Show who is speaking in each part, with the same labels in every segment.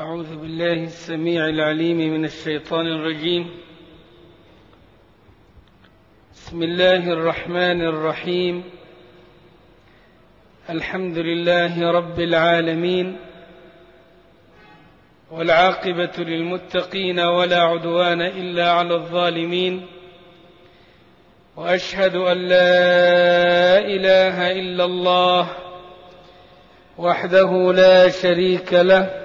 Speaker 1: أعوذ بالله السميع العليم من الشيطان الرجيم. بسم الله الرحمن الرحيم. الحمد لله رب العالمين، والعاقبة للمتقين ولا عدوان إلا على الظالمين، وأشهد أن لا إله إلا الله وحده لا شريك له،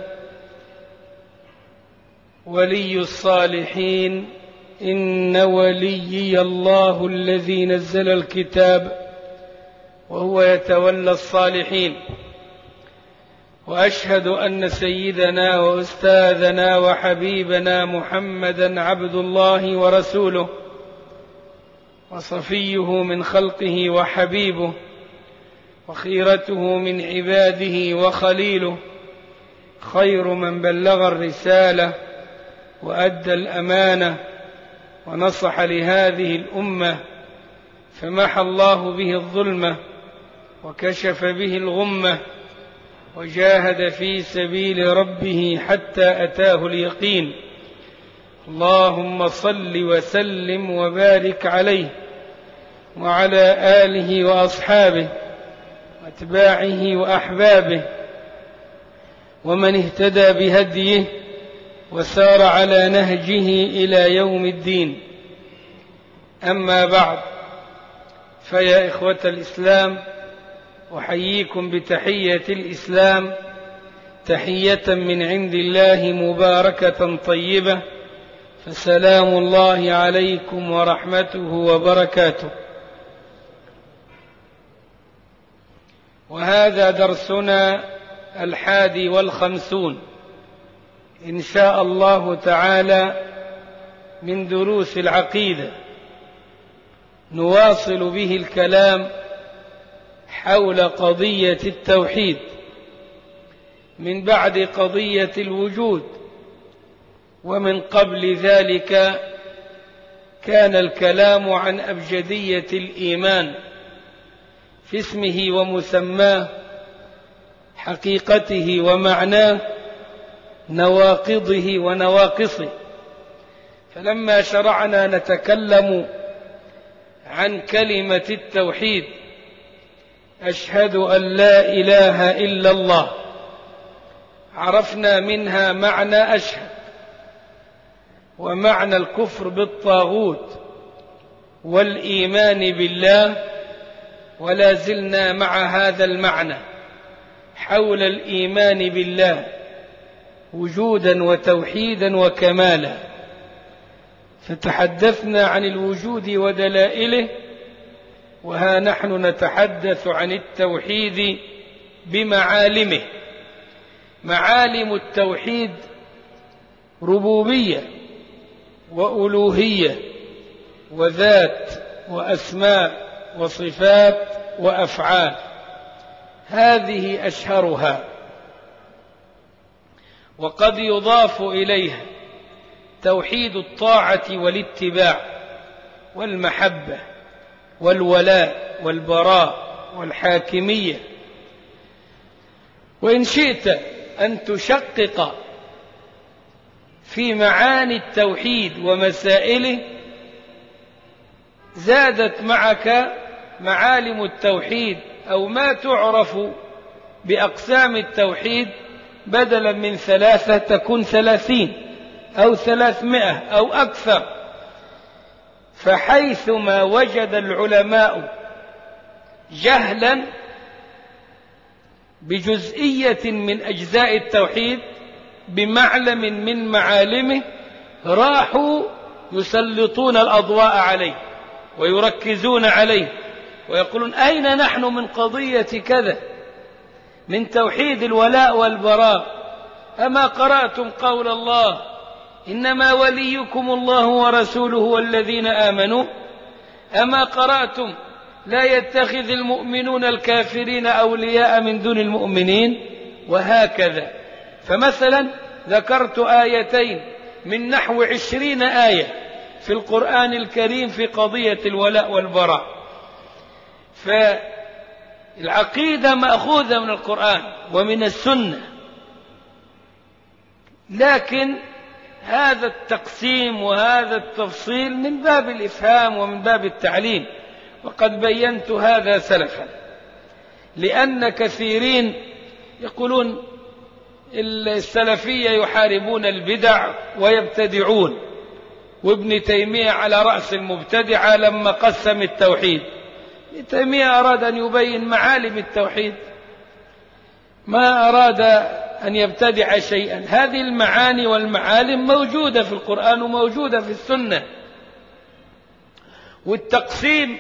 Speaker 1: ولي الصالحين. إن وليي الله الذي نزل الكتاب وهو يتولى الصالحين. وأشهد أن سيدنا وأستاذنا وحبيبنا محمدا عبد الله ورسوله، وصفيه من خلقه وحبيبه، وخيرته من عباده وخليله، خير من بلغ الرسالة وأدى الأمانة ونصح لهذه الأمة، فمحى الله به الظلمة وكشف به الغمة، وجاهد في سبيل ربه حتى أتاه اليقين. اللهم صل وسلم وبارك عليه وعلى آله وأصحابه وأتباعه وأحبابه ومن اهتدى بهديه وسار على نهجه إلى يوم الدين. أما بعد، فيا إخوة الإسلام، أحييكم بتحية الإسلام، تحية من عند الله مباركة طيبة، فسلام الله عليكم ورحمته وبركاته. وهذا درسنا 51 إن شاء الله تعالى من دروس العقيدة، نواصل به الكلام حول قضية التوحيد من بعد قضية الوجود. ومن قبل ذلك كان الكلام عن أبجدية الإيمان في اسمه ومسماه، حقيقته ومعناه، نواقضه ونواقصه. فلما شرعنا نتكلم عن كلمة التوحيد، أشهد أن لا إله إلا الله، عرفنا منها معنى أشهد ومعنى الكفر بالطاغوت والإيمان بالله، ولا زلنا مع هذا المعنى حول الإيمان بالله وجودا وتوحيدا وكمالا. فتحدثنا عن الوجود ودلائله، وها نحن نتحدث عن التوحيد بمعالمه. معالم التوحيد ربوبية وألوهية وذات وأسماء وصفات وأفعال، هذه أشهرها. وقد يضاف إليها توحيد الطاعة والاتباع والمحبة والولاء والبراء والحاكمية. وإن شئت أن تشقق في معاني التوحيد ومسائله، زادت معك معالم التوحيد أو ما تعرف بأقسام التوحيد، بدلا من 3 تكون 30 أو 300 أو أكثر. فحيثما وجد العلماء جهلا بجزئية من أجزاء التوحيد بمعلم من معالمه، راحوا يسلطون الأضواء عليه ويركزون عليه ويقولون: أين نحن من قضية كذا، من توحيد الولاء والبراء؟ أما قرأتم قول الله: إنما وليكم الله ورسوله والذين آمنوا؟ أما قرأتم: لا يتخذ المؤمنون الكافرين أولياء من دون المؤمنين؟ وهكذا. فمثلا ذكرت آيتين من نحو 20 آية في القرآن الكريم في قضية الولاء والبراء. فالعقيدة مأخوذة من القرآن ومن السنة،
Speaker 2: لكن هذا التقسيم وهذا التفصيل من باب الإفهام ومن باب التعليم، وقد بينت هذا سلفا، لأن كثيرين يقولون السلفية يحاربون البدع ويبتدعون، وابن تيمية على رأس المبتدعة لما قسم التوحيد. ابن تيمية أراد أن يبين معالم التوحيد، ما أراد أن يبتدع شيئا. هذه المعاني والمعالم موجودة في القرآن وموجودة في السنة، والتقسيم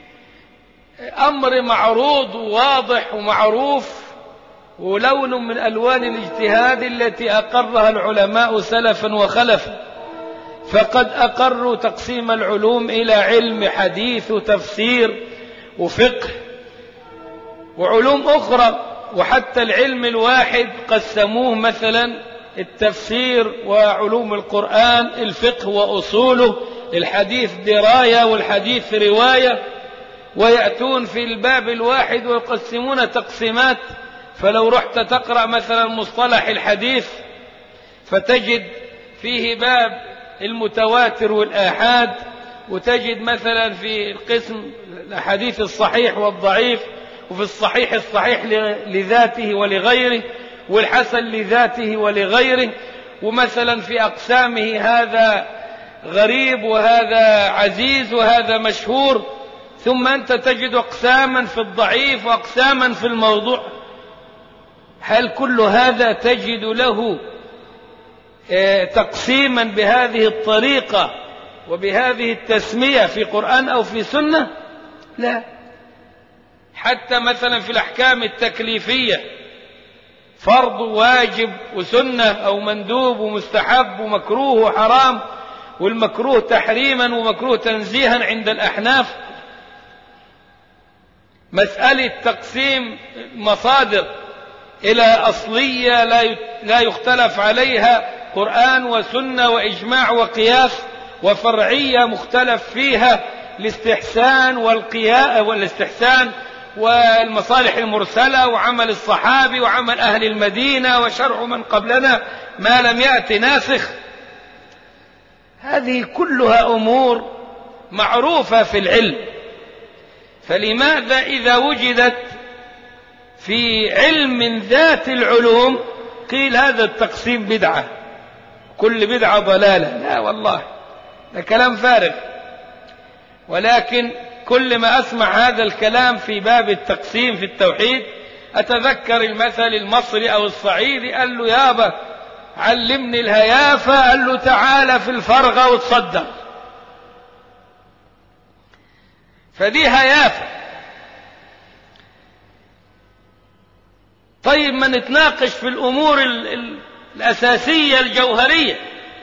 Speaker 2: أمر معروض وواضح ومعروف، ولون من ألوان الاجتهاد التي أقرها العلماء سلفا وخلفا. فقد أقروا تقسيم العلوم إلى علم حديث وتفسير وفقه وعلوم أخرى، وحتى العلم الواحد قسموه مثلا التفسير وعلوم القرآن، الفقه وأصوله، الحديث دراية والحديث رواية، ويأتون في الباب الواحد ويقسمون تقسيمات. فلو رحت تقرأ مثلا مصطلح الحديث فتجد فيه باب المتواتر والآحاد، وتجد مثلا في القسم الحديث الصحيح والضعيف، وفي الصحيح لذاته ولغيره، والحسن لذاته ولغيره، ومثلا في أقسامه هذا غريب وهذا عزيز وهذا مشهور. ثم أنت تجد أقساما في الضعيف وأقساما في الموضوع. هل كل هذا تجد له تقسيما بهذه الطريقة وبهذه التسمية في قرآن أو في سنة؟ لا. حتى مثلا في الأحكام التكليفية، فرض واجب وسنة أو مندوب ومستحب ومكروه وحرام، والمكروه تحريما ومكروه تنزيها عند الأحناف. مسألة تقسيم مصادر إلى أصلية لا يختلف عليها قرآن وسنة وإجماع وقياس، وفرعية مختلف فيها الاستحسان والاستحسان والمصالح المرسلة وعمل الصحابي وعمل أهل المدينة وشرع من قبلنا ما لم يأت ناسخ. هذه كلها أمور معروفة في العلم، فلماذا إذا وجدت في علم ذات العلوم قيل هذا التقسيم بدعة، كل بدعة ضلالة؟ لا والله، ده كلام فارغ. ولكن كل ما أسمع هذا الكلام في باب التقسيم في التوحيد أتذكر المثل المصري أو الصعيدي، قال له يابا علمني الهيافة، قال له تعالى في الفرغة وتصدق. فدي هيافة. طيب ما نتناقش في الأمور الأساسية الجوهرية،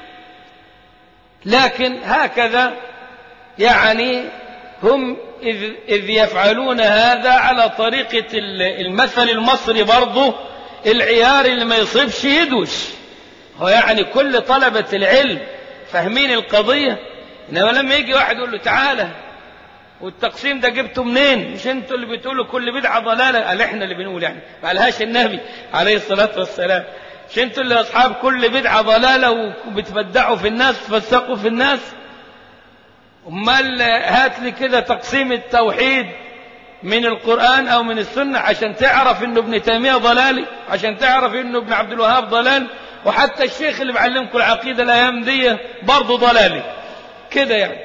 Speaker 2: لكن هكذا يعني هم إذ يفعلون هذا على طريقة المثل المصري برضه، العيار اللي ما يصيبش يدوش. هو يعني كل طلبة العلم فاهمين القضية، إنما لما يجي واحد يقول له تعالى والتقسيم ده جبته منين؟ مش انتوا اللي بتقولوا كل بدعة ضلالة؟ قال احنا اللي بنقول، يعني ما قالهاش النبي عليه الصلاة والسلام. مش انتوا اللي أصحاب كل بدعة ضلالة وبتبدعوا في الناس تفسقوا في الناس؟ امال هات لي كده تقسيم التوحيد من القرآن أو من السنة عشان تعرف إنه ابن تيمية ضلالي، عشان تعرف إنه ابن عبد الوهاب ضلال، وحتى الشيخ اللي بعلمكم العقيدة الأيام دي برضه ضلالي كده يعني.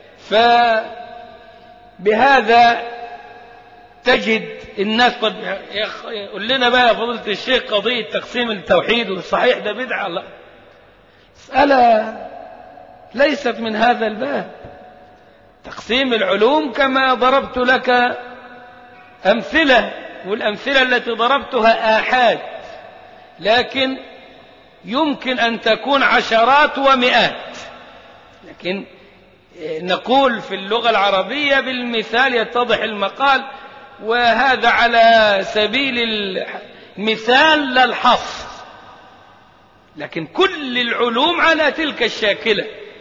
Speaker 2: فبهذا تجد الناس قد يقول لنا بقى فضيلة الشيخ قضية تقسيم التوحيد والصحيح ده بدعة. لا، مسألة ليست من هذا الباب. تقسيم العلوم كما ضربت لك أمثلة، والأمثلة التي ضربتها آحاد، لكن يمكن أن تكون عشرات ومئات. لكن نقول في اللغة العربية بالمثال يتضح المقال، وهذا على سبيل المثال لا الحصر، لكن كل العلوم على تلك الشاكلة.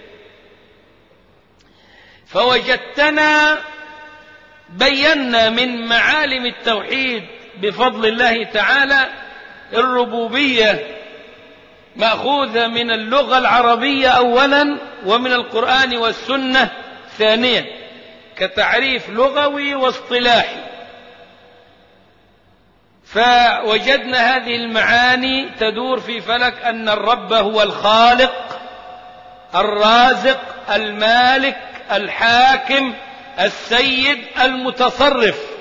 Speaker 2: فوجدتنا بينا من معالم التوحيد بفضل الله تعالى الربوبية مأخوذة من اللغة العربية أولا ومن القرآن والسنة ثانيا كتعريف لغوي واصطلاحي. فوجدنا هذه المعاني تدور في فلك أن الرب هو الخالق الرازق المالك الحاكم السيد المتصرف.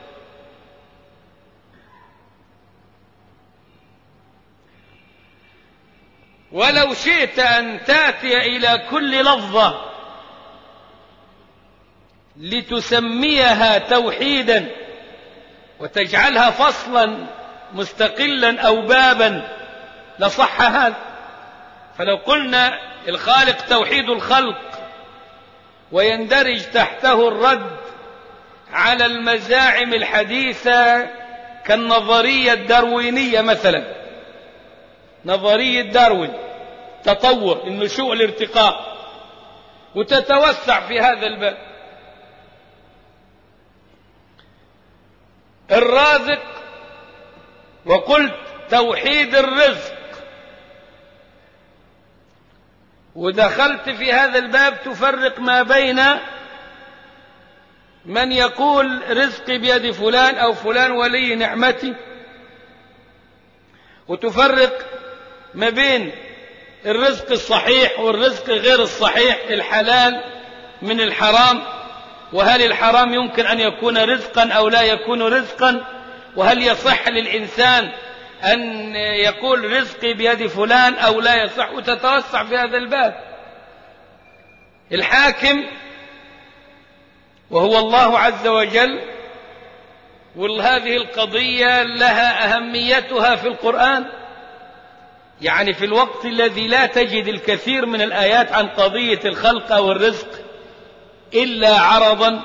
Speaker 2: ولو شئت أن تأتي إلى كل لفظة لتسميها توحيدا وتجعلها فصلا مستقلا أو بابا لصح هذا. فلو قلنا الخالق توحيد الخلق ويندرج تحته الرد على المزاعم الحديثة كالنظرية الداروينية مثلا، نظرية داروين تطور النشوء الارتقاء، وتتوسع في هذا الباب. الرازق وقلت توحيد الرزق، ودخلت في هذا الباب تفرق ما بين من يقول رزقي بيد فلان أو فلان ولي نعمتي، وتفرق ما بين الرزق الصحيح والرزق غير الصحيح، الحلال من الحرام، وهل الحرام يمكن أن يكون رزقا أو لا يكون رزقا، وهل يصح للإنسان أن يقول رزقي بيد فلان أو لا يصح، وتتوسع في هذا الباب. الحاكم وهو الله عز وجل، وهذه القضية لها أهميتها في القرآن، يعني في الوقت الذي لا تجد الكثير من الآيات عن قضية الخلق أو الرزق إلا عرضا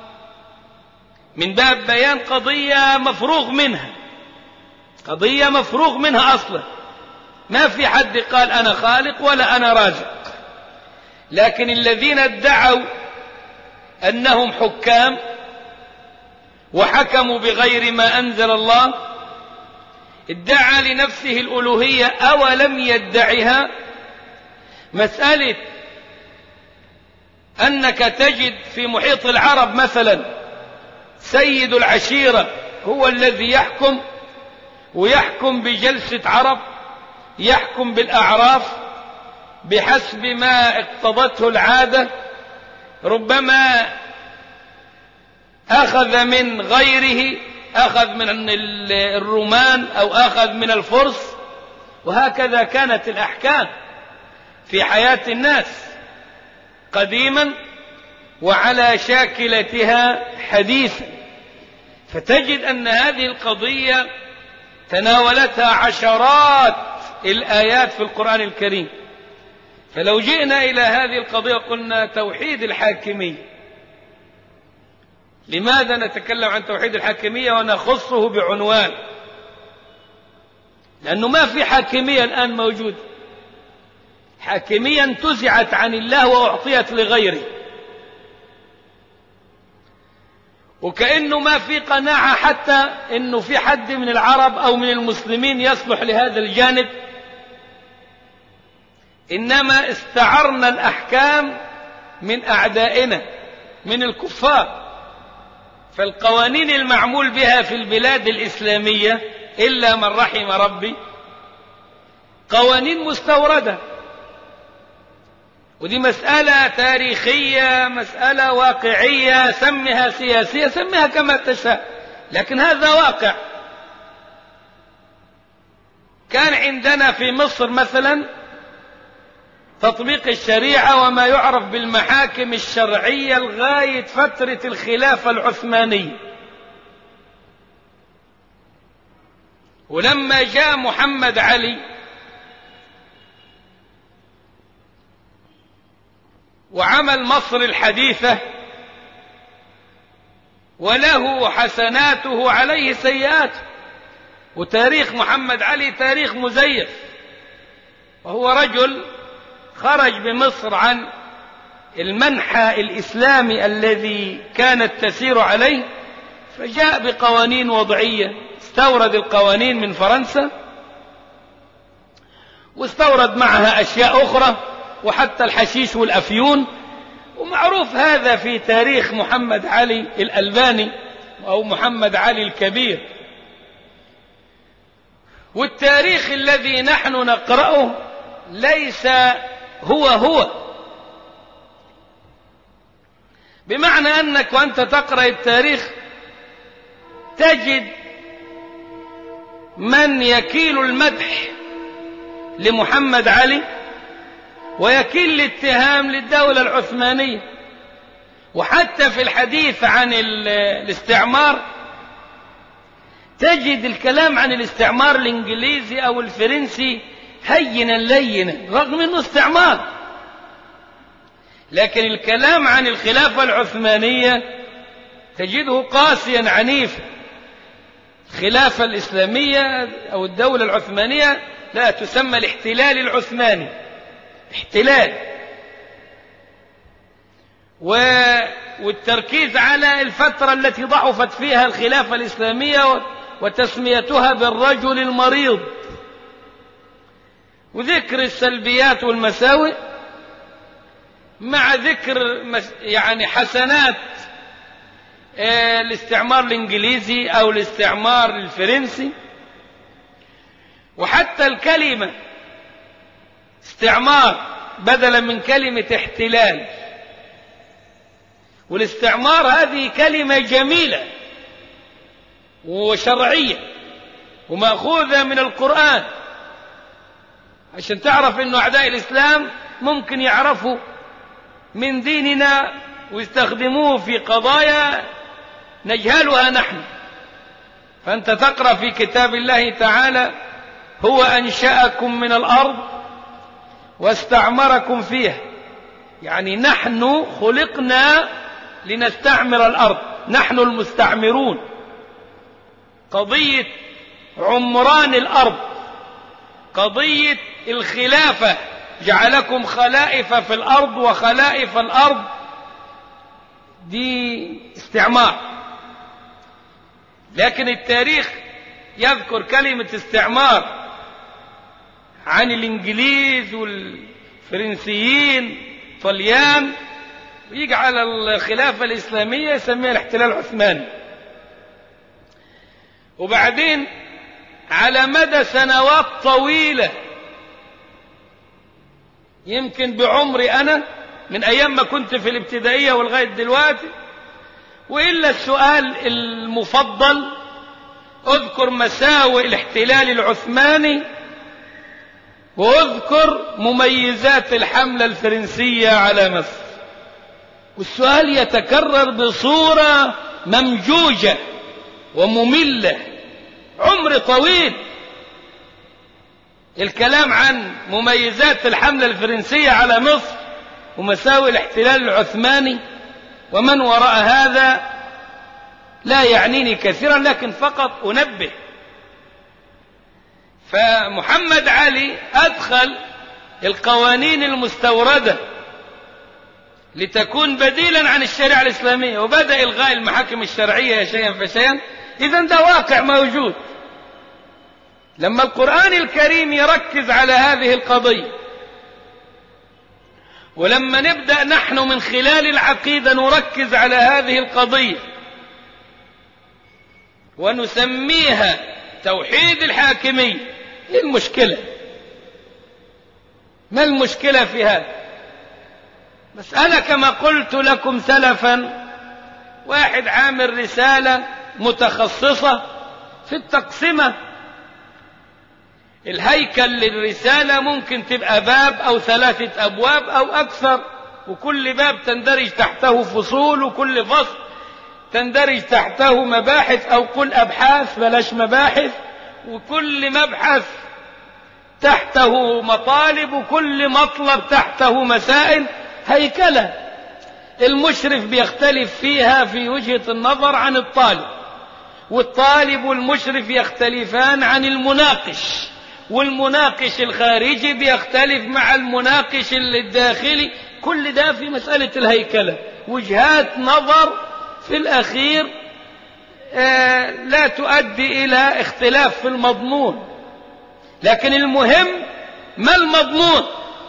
Speaker 2: من باب بيان قضية مفروغ منها، قضية مفروغ منها أصلا، ما في حد قال أنا خالق ولا أنا رازق. لكن الذين ادعوا أنهم حكام وحكموا بغير ما أنزل الله، ادعى لنفسه الألوهية أولم يدعها. مسألة أنك تجد في محيط العرب مثلا سيد العشيرة هو الذي يحكم، ويحكم بجلسة عرب، يحكم بالأعراف بحسب ما اقتضته العادة، ربما أخذ من غيره، أخذ من الرومان أو أخذ من الفرس، وهكذا كانت الأحكام في حياة الناس قديما وعلى شاكلتها حديثا. فتجد أن هذه القضية تناولتها عشرات الآيات في القرآن الكريم. فلو جئنا إلى هذه القضية قلنا توحيد الحاكمية، لماذا نتكلم عن توحيد الحاكمية ونخصه بعنوان؟ لأنه ما في حاكمية الآن موجود، حاكمية انتزعت عن الله وأعطيت لغيره، وكأنه ما في قناعة حتى أنه في حد من العرب أو من المسلمين يصلح لهذا الجانب، إنما استعرنا الأحكام من أعدائنا من الكفار. فالقوانين المعمول بها في البلاد الإسلامية إلا من رحم ربي قوانين مستوردة، ودي مسألة تاريخية، مسألة واقعية، سمها سياسية، سمها كما تشاء، لكن هذا واقع. كان عندنا في مصر مثلا تطبيق الشريعة وما يعرف بالمحاكم الشرعية لغاية فترة الخلافة العثمانية، ولما جاء محمد علي وعمل مصر الحديثة وله حسناته عليه سيئاته، وتاريخ محمد علي تاريخ مزيف، وهو رجل خرج بمصر عن المنحى الإسلامي الذي كانت تسير عليه، فجاء بقوانين وضعية، استورد القوانين من فرنسا واستورد معها أشياء أخرى وحتى الحشيش والأفيون. ومعروف هذا في تاريخ محمد علي الألباني أو محمد علي الكبير. والتاريخ الذي نحن نقرأه ليس هو، بمعنى أنك وأنت تقرأ التاريخ تجد من يكيل المدح لمحمد علي ويكيل الاتهام للدولة العثمانية. وحتى في الحديث عن الاستعمار تجد الكلام عن الاستعمار الإنجليزي أو الفرنسي هينا لينا رغم أنه استعمار، لكن الكلام عن الخلافة العثمانية تجده قاسيا عنيفا. الخلافة الإسلامية أو الدولة العثمانية لا تسمى الاحتلال العثماني، احتلال، والتركيز على الفترة التي ضعفت فيها الخلافة الإسلامية وتسميتها بالرجل المريض، وذكر السلبيات والمساوئ مع ذكر يعني حسنات الاستعمار الإنجليزي أو الاستعمار الفرنسي. وحتى الكلمة استعمار بدلا من كلمة احتلال، والاستعمار هذه كلمة جميلة وشرعية ومأخوذة من القرآن، عشان تعرف أن أعداء الإسلام ممكن يعرفوا من ديننا ويستخدموه في قضايا نجهلها نحن. فأنت تقرأ في كتاب الله تعالى: هو أنشأكم من الأرض واستعمركم فيها، يعني نحن خلقنا لنستعمر الأرض، نحن المستعمرون. قضية عمران الأرض، قضية الخلافة، جعلكم خلائف في الأرض وخلائف الأرض، دي استعمار. لكن التاريخ يذكر كلمة استعمار عن الإنجليز والفرنسيين طليان، ويجعل الخلافة الإسلامية يسميها الاحتلال العثماني. وبعدين على مدى سنوات طويلة، يمكن بعمري أنا من أيام ما كنت في الابتدائية ولغاية دلوقتي، وإلا السؤال المفضل أذكر مساوئ الاحتلال العثماني وأذكر مميزات الحملة الفرنسية على مصر، والسؤال يتكرر بصورة ممجوجة ومملة عمر طويل. الكلام عن مميزات الحملة الفرنسية على مصر ومساوئ الاحتلال العثماني ومن وراء هذا لا يعنيني كثيرا، لكن فقط أنبه. فمحمد علي أدخل القوانين المستوردة لتكون بديلا عن الشريعة الإسلامية، وبدأ إلغاء المحاكم الشرعية شيئا فشيئا. إذن ده واقع موجود. لما القرآن الكريم يركز على هذه القضية، ولما نبدأ نحن من خلال العقيدة نركز على هذه القضية ونسميها توحيد الحاكمية، إيه المشكلة؟ ما المشكلة في هذا؟ مسألة كما قلت لكم سلفا، واحد عامل رسالة متخصصة في التقسمة. الهيكل للرسالة ممكن تبقى باب أو 3 أبواب أو أكثر، وكل باب تندرج تحته فصول، وكل فصل تندرج تحته مباحث أو قل أبحاث بلاش مباحث، وكل مبحث تحته مطالب، وكل مطلب تحته مسائل. هيكلة المشرف بيختلف فيها في وجهة النظر عن الطالب، والطالب والمشرف يختلفان عن المناقش، والمناقش الخارجي بيختلف مع المناقش الداخلي. كل ده في مسألة الهيكلة، وجهات نظر في الأخير لا تؤدي إلى اختلاف في المضمون. لكن المهم ما المضمون؟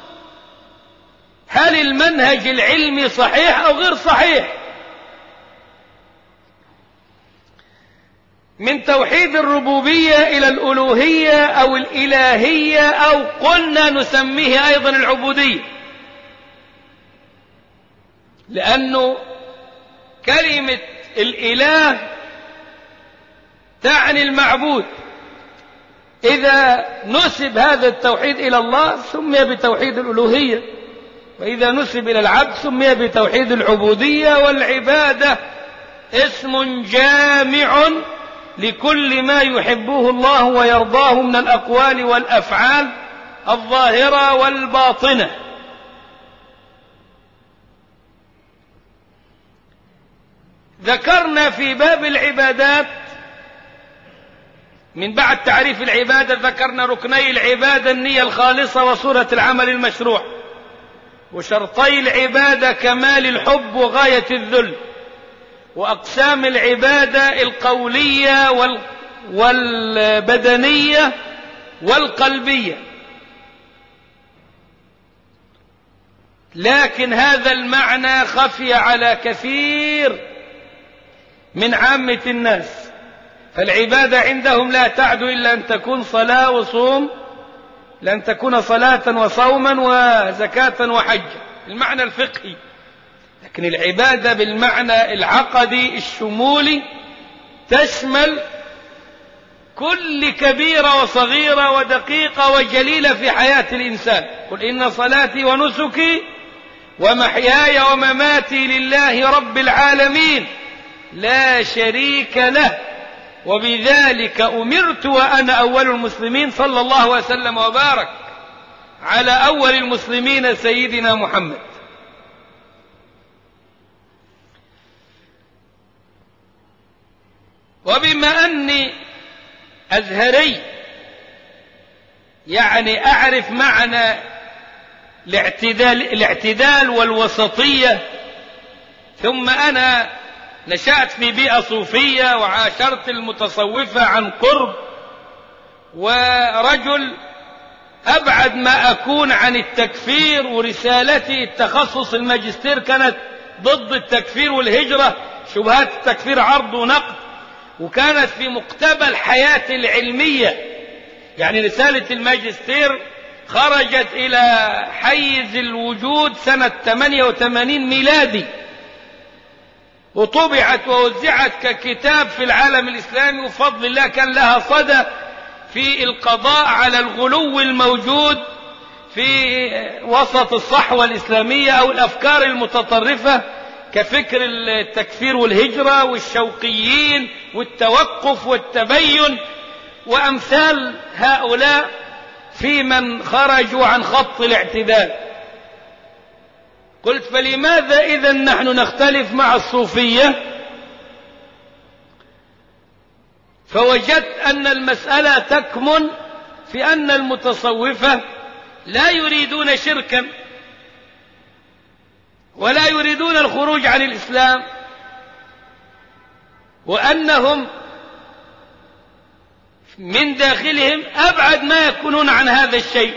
Speaker 2: هل المنهج العلمي صحيح أو غير صحيح؟ من توحيد الربوبية إلى الألوهية أو الإلهية أو قلنا نسميه أيضا العبودية، لأنه كلمة الإله تعني المعبود. إذا نسب هذا التوحيد إلى الله سمي بتوحيد الألوهية، وإذا نسب إلى العبد سمي بتوحيد العبودية. والعبادة اسم جامع لكل ما يحبه الله ويرضاه من الأقوال والأفعال الظاهرة والباطنة. ذكرنا في باب العبادات من بعد تعريف العبادة ذكرنا ركني العبادة: النية الخالصة وصورة العمل المشروع، وشرطي العبادة: كمال الحب وغاية الذل، وأقسام العبادة: القولية والبدنية والقلبية. لكن هذا المعنى خفي على كثير من عامة الناس، فالعبادة عندهم لا تعدو إلا أن تكون صلاة وصوم، لأن تكون صلاة وصوما وزكاة وحجة، المعنى الفقهي. لكن العبادة بالمعنى العقدي الشمولي تشمل كل كبيرة وصغيرة ودقيقة وجليلة في حياة الإنسان. قل إن صلاتي ونسكي ومحياي ومماتي لله رب العالمين لا شريك له وبذلك أمرت وأنا أول المسلمين. صلى الله وسلم وبارك على أول المسلمين سيدنا محمد. وبما أني أزهري يعني أعرف معنى الاعتدال والوسطية، ثم أنا نشأت في بيئة صوفية وعاشرت المتصوفة عن قرب، ورجل أبعد ما أكون عن التكفير، ورسالتي التخصص الماجستير كانت ضد التكفير والهجرة، شبهات التكفير عرض ونقد، وكانت في مقتبل حياتي العلمية. يعني رسالة الماجستير خرجت إلى حيز الوجود سنة 88 ميلادي، وطبعت ووزعت ككتاب في العالم الإسلامي، وفضل الله كان لها صدى في القضاء على الغلو الموجود في وسط الصحوة الإسلامية أو الأفكار المتطرفة كفكر التكفير والهجرة والشوقيين والتوقف والتبين وأمثال هؤلاء في من خرجوا عن خط الاعتدال. قلت فلماذا إذن نحن نختلف مع الصوفية؟ فوجدت أن المسألة تكمن في أن المتصوفة لا يريدون شركا ولا يريدون الخروج عن الإسلام، وأنهم من داخلهم أبعد ما يكونون عن هذا الشيء.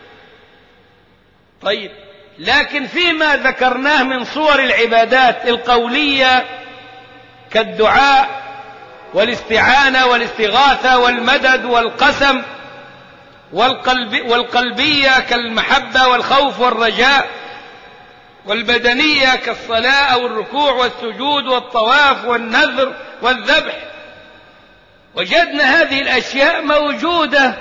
Speaker 2: طيب، لكن فيما ذكرناه من صور العبادات القولية كالدعاء والاستعانة والاستغاثة والمدد والقسم، والقلبية كالمحبة والخوف والرجاء، والبدنية كالصلاة أو الركوع والسجود والطواف والنذر والذبح، وجدنا هذه الأشياء موجودة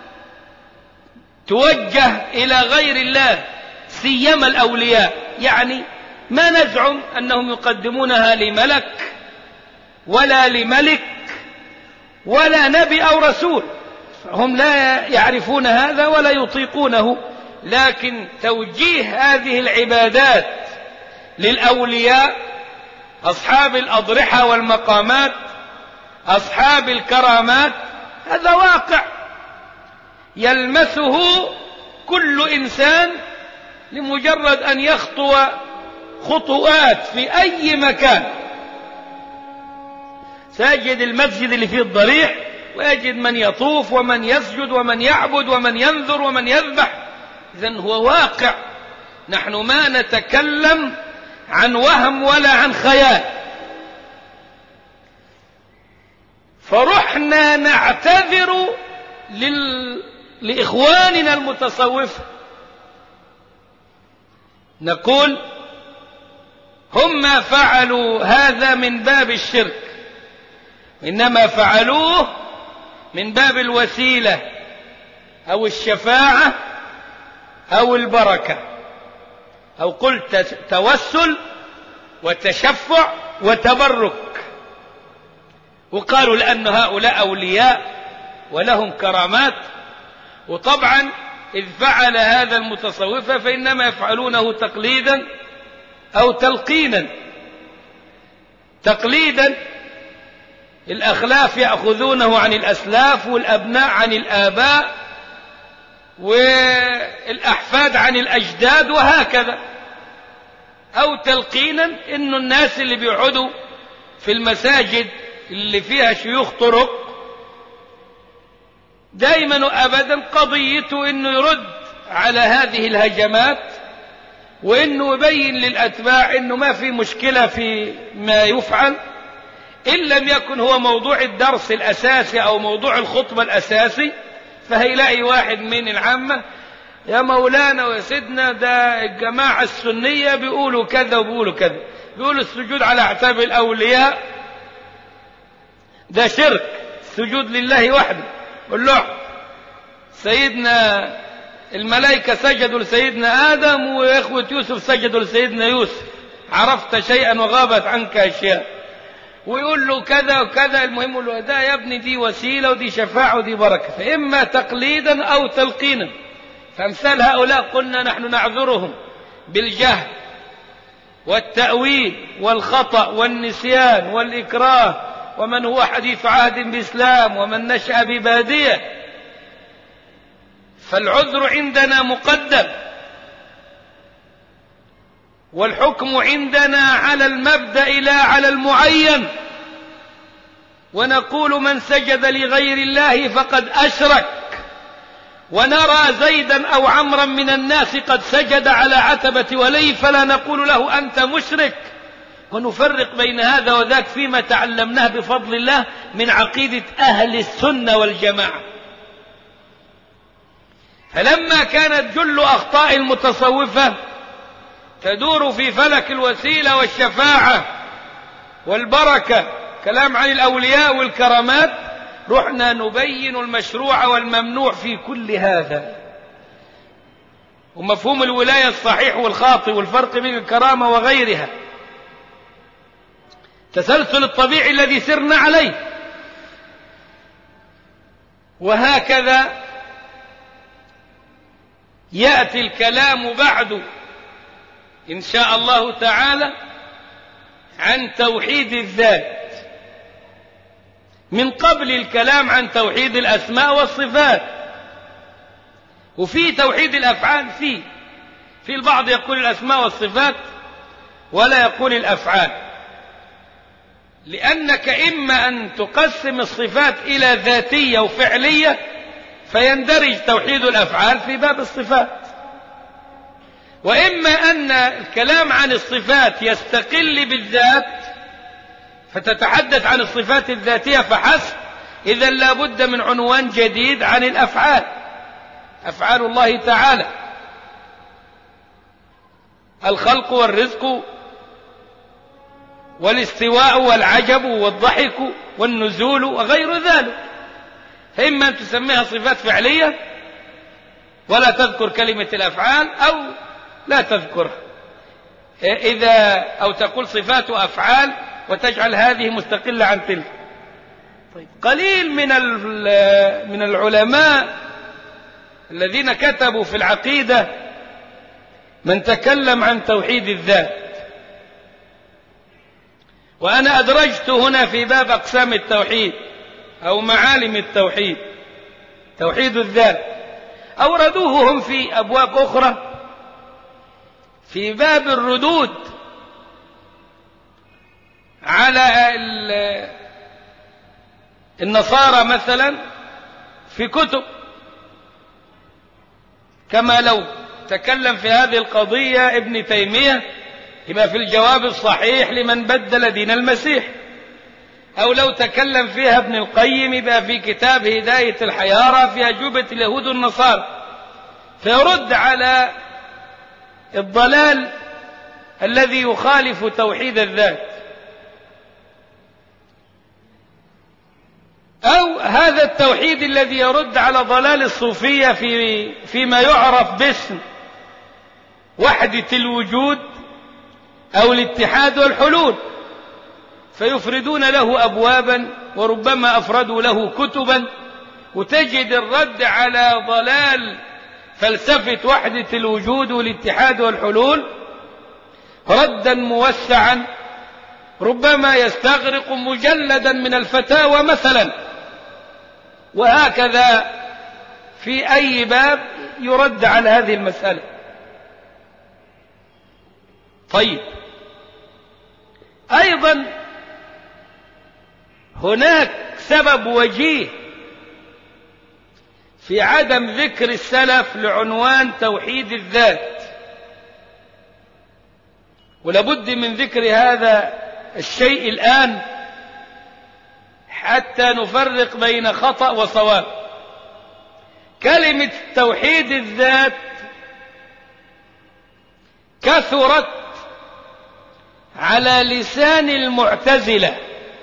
Speaker 2: توجه إلى غير الله سيما الأولياء. يعني ما نزعم أنهم يقدمونها لملك ولا لملك ولا نبي أو رسول، هم لا يعرفون هذا ولا يطيقونه، لكن توجيه هذه العبادات للأولياء أصحاب الأضرحة والمقامات أصحاب الكرامات هذا واقع يلمسه كل إنسان لمجرد أن يخطو خطوات في أي مكان. ساجد المسجد اللي فيه الضريح ويجد من يطوف ومن يسجد ومن يعبد ومن ينذر ومن يذبح. إذن هو واقع، نحن ما نتكلم عن وهم ولا عن خيال. فرحنا نعتذر لإخواننا المتصوفة، نقول هم ما فعلوا هذا من باب الشرك، إنما فعلوه من باب الوسيلة أو الشفاعة أو البركة، أو قلت توسل وتشفع وتبرك. وقالوا لأن هؤلاء أولياء ولهم كرامات. وطبعا إذ فعل هذا المتصوفة فإنما يفعلونه تقليدا أو تلقينا. تقليدا الأخلاف يأخذونه عن الأسلاف، والأبناء عن الآباء، والأحفاد عن الأجداد، وهكذا. أو تلقينا إنه الناس اللي بيقعدوا في المساجد اللي فيها شيوخ طرق دائما وأبدا قضيته إنه يرد على هذه الهجمات، وإنه يبين للأتباع إنه ما في مشكلة في ما يفعل، إن لم يكن هو موضوع الدرس الأساسي أو موضوع الخطبة الأساسي. فهيلاقي واحد من العامة: يا مولانا ويا سيدنا، ده الجماعة السنية بيقولوا كذا وبيقولوا كذا، بيقولوا السجود على أعتاب الأولياء ده شرك، السجود لله وحده. قل له سيدنا الملائكة سجدوا لسيدنا آدم وإخوة يوسف سجدوا لسيدنا يوسف، عرفت شيئا وغابت عنك أشياء. ويقول له كذا وكذا. المهم يقول له ده يا ابني دي وسيلة ودي شفاعة ودي بركة، فإما تقليدا أو تلقينا. فامثال هؤلاء قلنا نحن نعذرهم بالجهل والتأويل والخطأ والنسيان والإكراه، ومن هو حديث عهد بإسلام ومن نشأ ببادية. فالعذر عندنا مقدم، والحكم عندنا على المبدأ لا على المعين. ونقول من سجد لغير الله فقد أشرك، ونرى زيدا أو عمرا من الناس قد سجد على عتبة ولي فلا نقول له أنت مشرك. ونفرق بين هذا وذاك فيما تعلمناه بفضل الله من عقيدة أهل السنة والجماعة. فلما كانت جل أخطاء المتصوفة تدور في فلك الوسيلة والشفاعة والبركة، كلام عن الأولياء والكرامات، رحنا نبين المشروع والممنوع في كل هذا، ومفهوم الولاية الصحيح والخاطئ، والفرق بين الكرامة وغيرها، تسلسل الطبيعي الذي سرنا عليه. وهكذا يأتي الكلام بعد إن شاء الله تعالى عن توحيد الذات، من قبل الكلام عن توحيد الأسماء والصفات. وفي توحيد الأفعال، في البعض يقول الأسماء والصفات ولا يقول الأفعال، لأنك إما أن تقسم الصفات إلى ذاتية وفعلية فيندرج توحيد الأفعال في باب الصفات، وإما أن الكلام عن الصفات يستقل بالذات فتتحدث عن الصفات الذاتية فحسب. إذا لا بد من عنوان جديد عن الأفعال، أفعال الله تعالى، الخلق والرزق والاستواء والعجب والضحك والنزول وغير ذلك. فإما أن تسميها صفات فعلية ولا تذكر كلمة الأفعال، أو لا تذكرها، أو تقول صفات أفعال وتجعل هذه مستقلة عن تلك. طيب، قليل من العلماء الذين كتبوا في العقيدة من تكلم عن توحيد الذات، وأنا أدرجت هنا في باب أقسام التوحيد أو معالم التوحيد توحيد الذات. أوردوه هم في أبواب أخرى في باب الردود على النصارى مثلا في كتب، كما لو تكلم في هذه القضية ابن تيمية يبقى في الجواب الصحيح لمن بدل دين المسيح، أو لو تكلم فيها ابن القيم يبقى في كتاب هداية الحيارى في أجوبة اليهود والنصارى، فيرد على الضلال الذي يخالف توحيد الذات. أو هذا التوحيد الذي يرد على ضلال الصوفية فيما يعرف باسم وحدة الوجود أو الاتحاد والحلول، فيفردون له أبوابا وربما أفردوا له كتبا، وتجد الرد على ضلال فلسفة وحدة الوجود والاتحاد والحلول ردا موسعا ربما يستغرق مجلدا من الفتاوى مثلا، وهكذا في أي باب يرد على هذه المسألة. طيب، أيضا هناك سبب وجيه في عدم ذكر السلف لعنوان توحيد الذات، ولابد من ذكر هذا الشيء الآن حتى نفرق بين خطأ وصواب. كلمة توحيد الذات كثرت على لسان المعتزلة،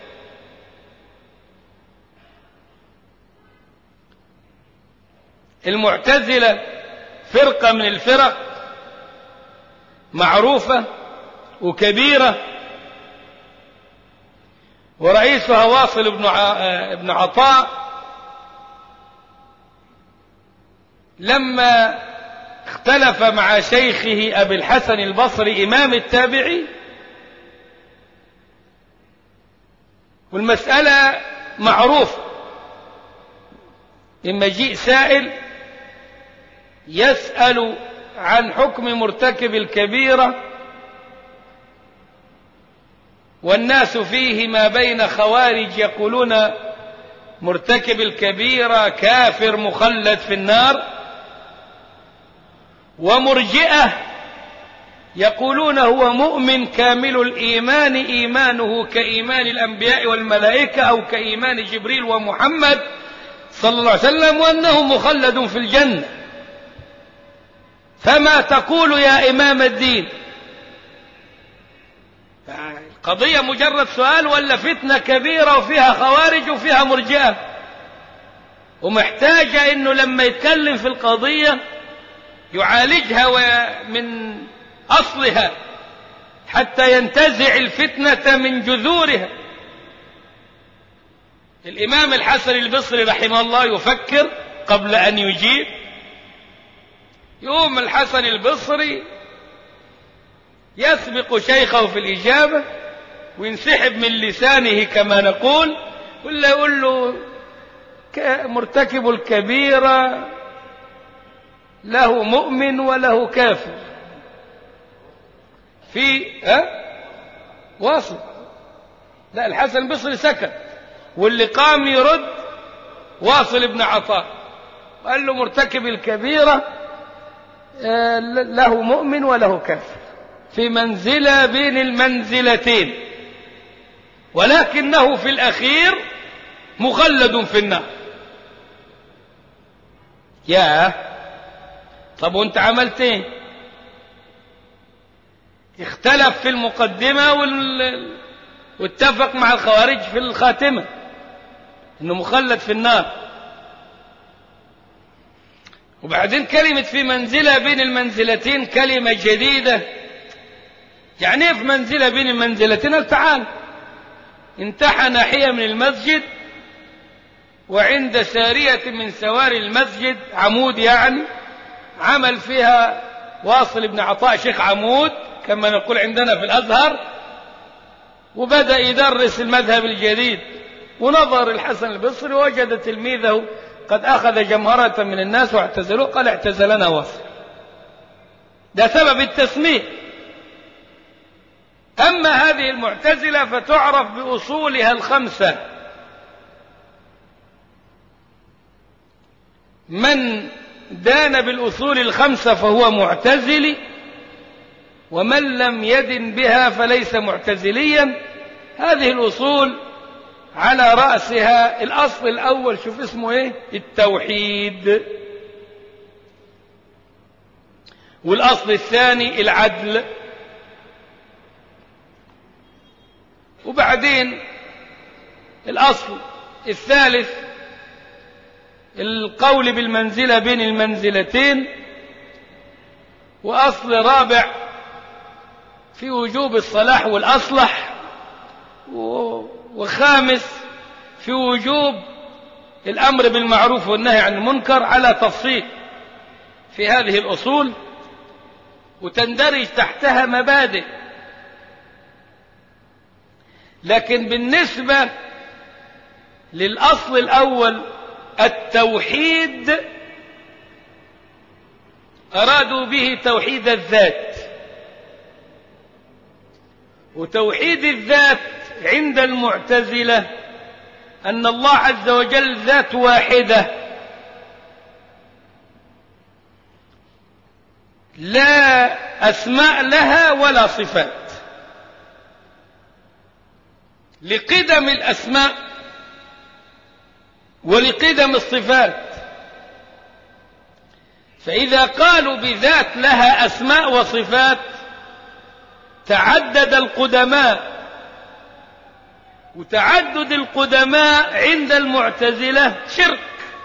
Speaker 2: المعتزلة فرقة من الفرق معروفة وكبيرة، ورئيسها واصل بن عطاء لما اختلف مع شيخه أبي الحسن البصري إمام التابعي، والمسألة معروفة، إما يجيء سائل يسأل عن حكم مرتكب الكبيرة والناس فيه ما بين خوارج يقولون مرتكب الكبيرة كافر مخلد في النار، ومرجئة يقولون هو مؤمن كامل الإيمان إيمانه كإيمان الأنبياء والملائكة أو كإيمان جبريل ومحمد صلى الله عليه وسلم، وأنه مخلد في الجنة. فما تقول يا إمام الدين؟ قضية مجرد سؤال ولا فتنة كبيرة وفيها خوارج وفيها مرجئة، ومحتاجة إنه لما يتكلم في القضية يعالجها من أصلها حتى ينتزع الفتنة من جذورها. الإمام الحسن البصري رحمه الله يفكر قبل أن يجيب، يقوم الحسن البصري يسبق شيخه في الإجابة وينسحب من لسانه كما نقول، ولا يقول له مرتكب الكبيرة له مؤمن وله كافر في واصل. لا، الحسن البصري سكت، واللي قام يرد واصل بن عطاء قال له مرتكب الكبيرة له مؤمن وله كافر في منزلة بين المنزلتين، ولكنه في الأخير مخلد في النار. يا طب وانت عملت ايه؟ اختلف في المقدمة واتفق مع الخوارج في الخاتمة انه مخلد في النار. وبعدين كلمة في منزلة بين المنزلتين كلمة جديدة. يعني ايه في منزلة بين المنزلتين؟ تعال انتحى ناحية من المسجد، وعند سارية من سواري المسجد عمود، يعني عمل فيها واصل بن عطاء شيخ عمود كما نقول عندنا في الأزهر، وبدأ يدرس المذهب الجديد. ونظر الحسن البصري وجد تلميذه قد أخذ جمهرة من الناس واعتزلوه، قال اعتزلنا واصل. ده سبب التسمية. أما هذه المعتزلة فتعرف بأصولها الخمسة: من دان بالأصول الخمسة فهو معتزلي، ومن لم يدن بها فليس معتزليا. هذه الأصول على رأسها الأصل الأول، شوف اسمه ايه؟ التوحيد. والأصل الثاني العدل. وبعدين الأصل الثالث القول بالمنزلة بين المنزلتين. وأصل رابع في وجوب الصلاح والأصلح. وخامس في وجوب الأمر بالمعروف والنهي عن المنكر على تفصيل في هذه الأصول، وتندرج تحتها مبادئ. لكن بالنسبة للأصل الأول التوحيد أرادوا به توحيد الذات. وتوحيد الذات عند المعتزلة أن الله عز وجل ذات واحدة لا أسماء لها ولا صفات، لقدم الأسماء ولقدم الصفات. فإذا قالوا بذات لها أسماء وصفات تعدد القدماء. وتعدد القدماء عند المعتزلة شرك.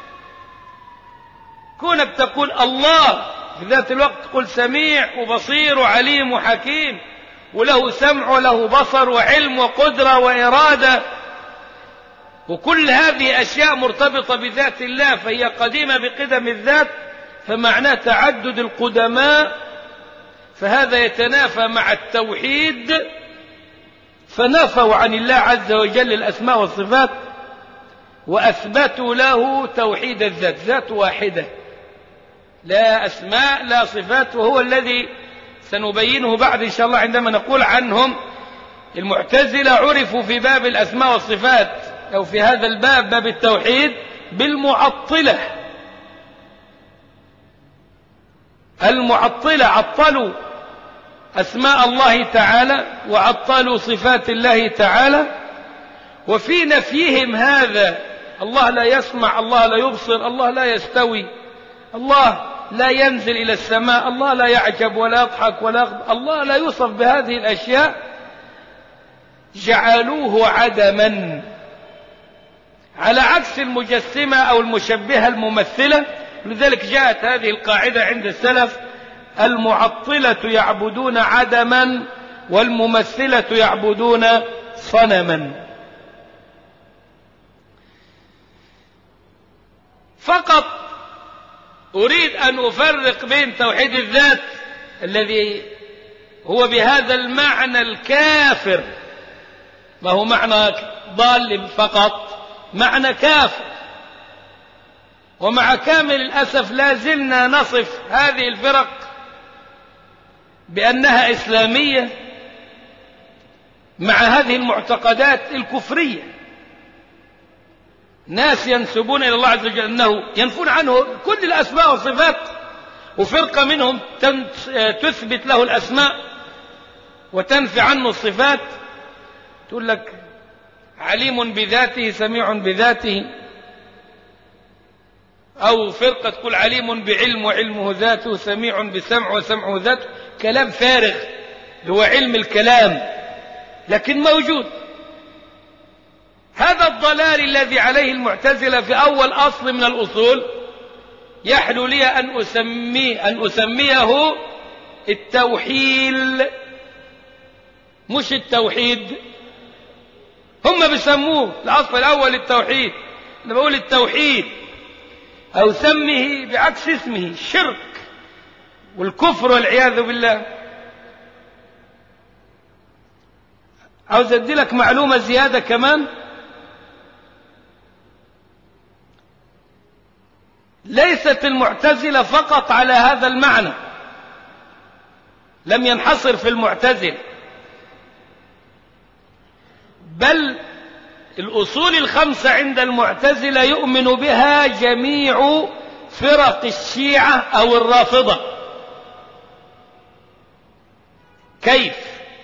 Speaker 2: كونك تقول الله في ذات الوقت تقول سميع وبصير وعليم وحكيم وله سمع وله بصر وعلم وقدرة وإرادة، وكل هذه أشياء مرتبطة بذات الله فهي قديمة بقدم الذات، فمعناه تعدد القدماء. فهذا يتنافى مع التوحيد، فنفوا عن الله عز وجل الأسماء والصفات وأثبتوا له توحيد الذات، ذات واحدة لا أسماء لا صفات. وهو الذي سنبينه بعد إن شاء الله عندما نقول عنهم. المعتزلة عرفوا في باب الأسماء والصفات أو في هذا الباب باب التوحيد بالمعطلة. المعطلة عطلوا أسماء الله تعالى وعطلوا صفات الله تعالى. وفي نفيهم هذا الله لا يسمع، الله لا يبصر، الله لا يستوي، الله لا ينزل إلى السماء، الله لا يعجب ولا يضحك ولا يغضب، الله لا يوصف بهذه الأشياء، جعلوه عدما، على عكس المجسمة أو المشبهة الممثلة. لذلك جاءت هذه القاعدة عند السلف: المعطلة يعبدون عدما والممثلة يعبدون صنما. فقط أريد أن أفرق بين توحيد الذات الذي هو بهذا المعنى الكافر، ما هو معنى ضال فقط، معنى كافر. ومع كامل الأسف لا زلنا نصف هذه الفرق بأنها إسلامية مع هذه المعتقدات الكفرية. ناس ينسبون إلى الله عز وجل أنه ينفون عنه كل الأسماء والصفات، وفرقة منهم تثبت له الأسماء وتنفي عنه الصفات. تقول لك عليم بذاته سميع بذاته، أو فرقة تقول عليم بعلم وعلمه ذاته، سميع بسمع وسمعه ذاته. كلام فارغ، هو علم الكلام لكن موجود. هذا الضلال الذي عليه المعتزلة في أول أصل من الأصول يحلو لي أن أسميه التوحيل، مش التوحيد. هم بيسموه الأصل الأول التوحيد، أنا بقول التوحيد أو سمه بعكس اسمه، الشرك والكفر والعياذ بالله. عاوز أدي لك معلومة زيادة كمان. ليست المعتزلة فقط على هذا المعنى، لم ينحصر في المعتزلة، بل الأصول الخمسة عند المعتزلة يؤمن بها جميع فرق الشيعة أو الرافضة. كيف؟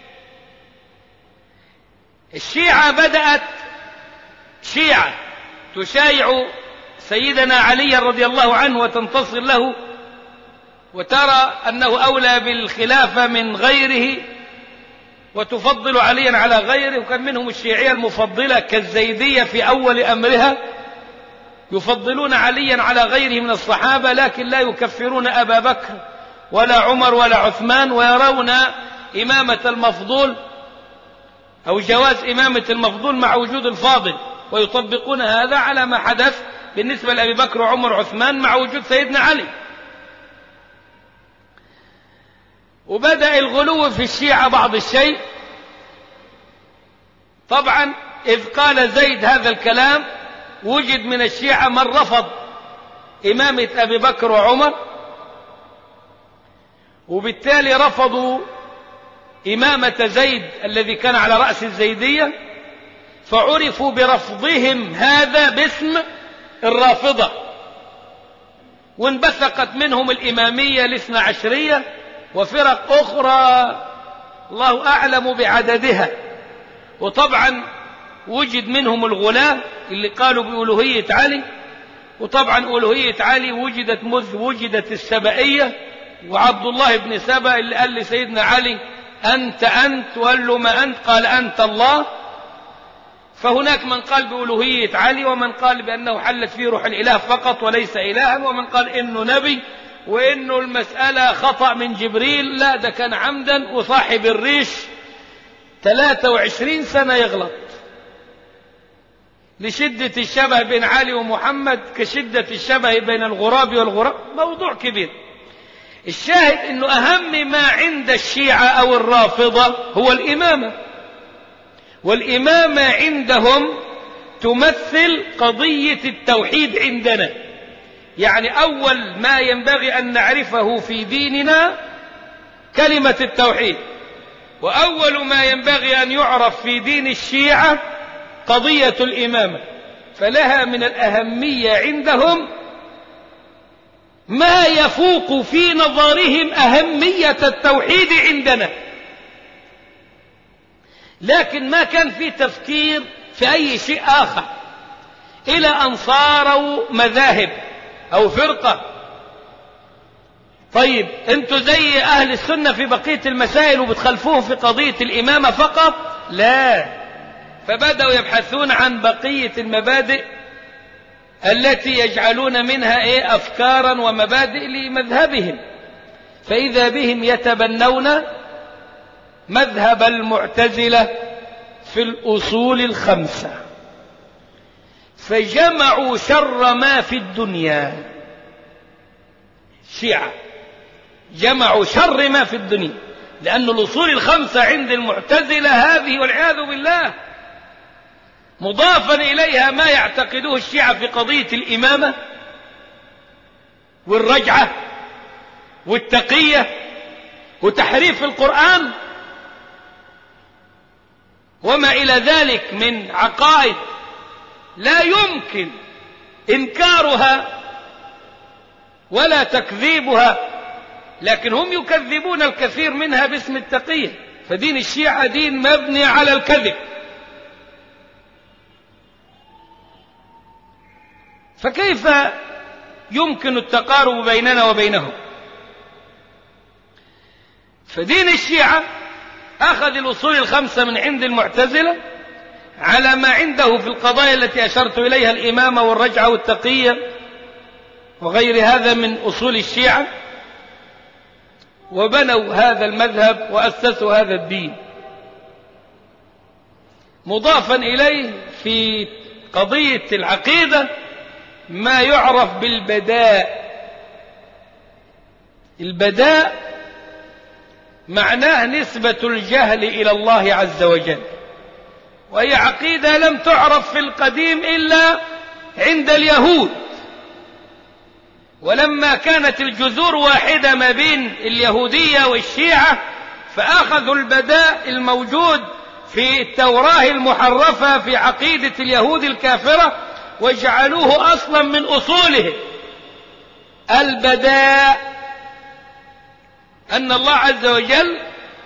Speaker 2: الشيعة بدأت شيعة تشايع سيدنا علي رضي الله عنه وتنتصر له وترى أنه أولى بالخلافة من غيره وتفضل عليا على غيره، وكان منهم الشيعية المفضلة كالزيدية في أول أمرها يفضلون عليا على غيره من الصحابة، لكن لا يكفرون أبا بكر ولا عمر ولا عثمان، ويرون إمامة المفضول أو جواز إمامة المفضول مع وجود الفاضل، ويطبقون هذا على ما حدث بالنسبة لأبي بكر وعمر وعثمان مع وجود سيدنا علي. وبدأ الغلو في الشيعة بعض الشيء. طبعا إذ قال زيد هذا الكلام وجد من الشيعة من رفض إمامة أبي بكر وعمر، وبالتالي رفضوا إمامة زيد الذي كان على رأس الزيدية، فعرفوا برفضهم هذا باسم الرافضة، وانبثقت منهم الإمامية الاثنى عشرية وفرق أخرى الله أعلم بعددها. وطبعا وجد منهم الغلاة اللي قالوا بألوهية علي، وطبعا ألوهية علي وجدت مذ وجدت السبائية، وعبد الله بن سبأ اللي قال لسيدنا علي أنت وقال له ما أنت، قال أنت الله. فهناك من قال بألوهية علي، ومن قال بأنه حلت فيه روح الإله فقط وليس إلها، ومن قال إنه نبي وإنه المسألة خطأ من جبريل. لا، ده كان عمدا، وصاحب الريش 23 سنة يغلط لشدة الشبه بين علي ومحمد كشدة الشبه بين الغراب والغراب. موضوع كبير. الشاهد أنه أهم ما عند الشيعة أو الرافضة هو الإمامة، والإمامة عندهم تمثل قضية التوحيد عندنا. يعني أول ما ينبغي أن نعرفه في ديننا كلمة التوحيد، وأول ما ينبغي أن يعرف في دين الشيعة قضية الإمامة، فلها من الأهمية عندهم ما يفوق في نظرهم أهمية التوحيد عندنا. لكن ما كان في تفكير في أي شيء آخر إلى أن صاروا مذاهب أو فرقة. طيب أنتوا زي أهل السنة في بقية المسائل وبتخلفوهم في قضية الإمامة فقط؟ لا، فبدأوا يبحثون عن بقية المبادئ التي يجعلون منها أفكارا ومبادئ لمذهبهم، فإذا بهم يتبنون مذهب المعتزلة في الأصول الخمسة، فجمعوا شر ما في الدنيا. الشيعة جمعوا شر ما في الدنيا، لأن الأصول الخمسة عند المعتزلة هذه والعياذ بالله مضافا إليها ما يعتقدوه الشيعة في قضية الإمامة والرجعة والتقية وتحريف القرآن وما إلى ذلك من عقائد لا يمكن إنكارها ولا تكذيبها، لكن هم يكذبون الكثير منها باسم التقية. فدين الشيعة دين مبني على الكذب. فكيف يمكن التقارب بيننا وبينهم؟ فدين الشيعة أخذ الأصول الخمسة من عند المعتزلة على ما عنده في القضايا التي أشرت إليها، الإمامة والرجعة والتقية وغير هذا من أصول الشيعة، وبنوا هذا المذهب وأسسوا هذا الدين. مضافا إليه في قضية العقيدة ما يعرف بالبداء. البداء معناه نسبة الجهل إلى الله عز وجل، وهي عقيدة لم تعرف في القديم إلا عند اليهود، ولما كانت الجذور واحدة ما بين اليهودية والشيعة فأخذوا البداء الموجود في التوراة المحرفة في عقيدة اليهود الكافرة وجعلوه أصلا من أصولهم، البداء، أن الله عز وجل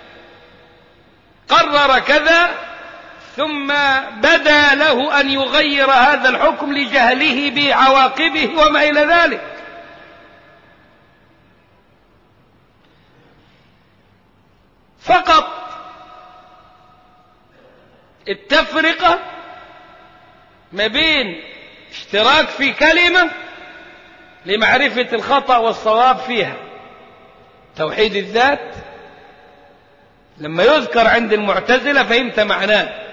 Speaker 2: قرر كذا ثم بدا له أن يغير هذا الحكم لجهله بعواقبه وما إلى ذلك. فقط التفرقة ما بين اشتراك في كلمة لمعرفة الخطأ والصواب فيها. توحيد الذات لما يذكر عند المعتزلة فهمت معناه،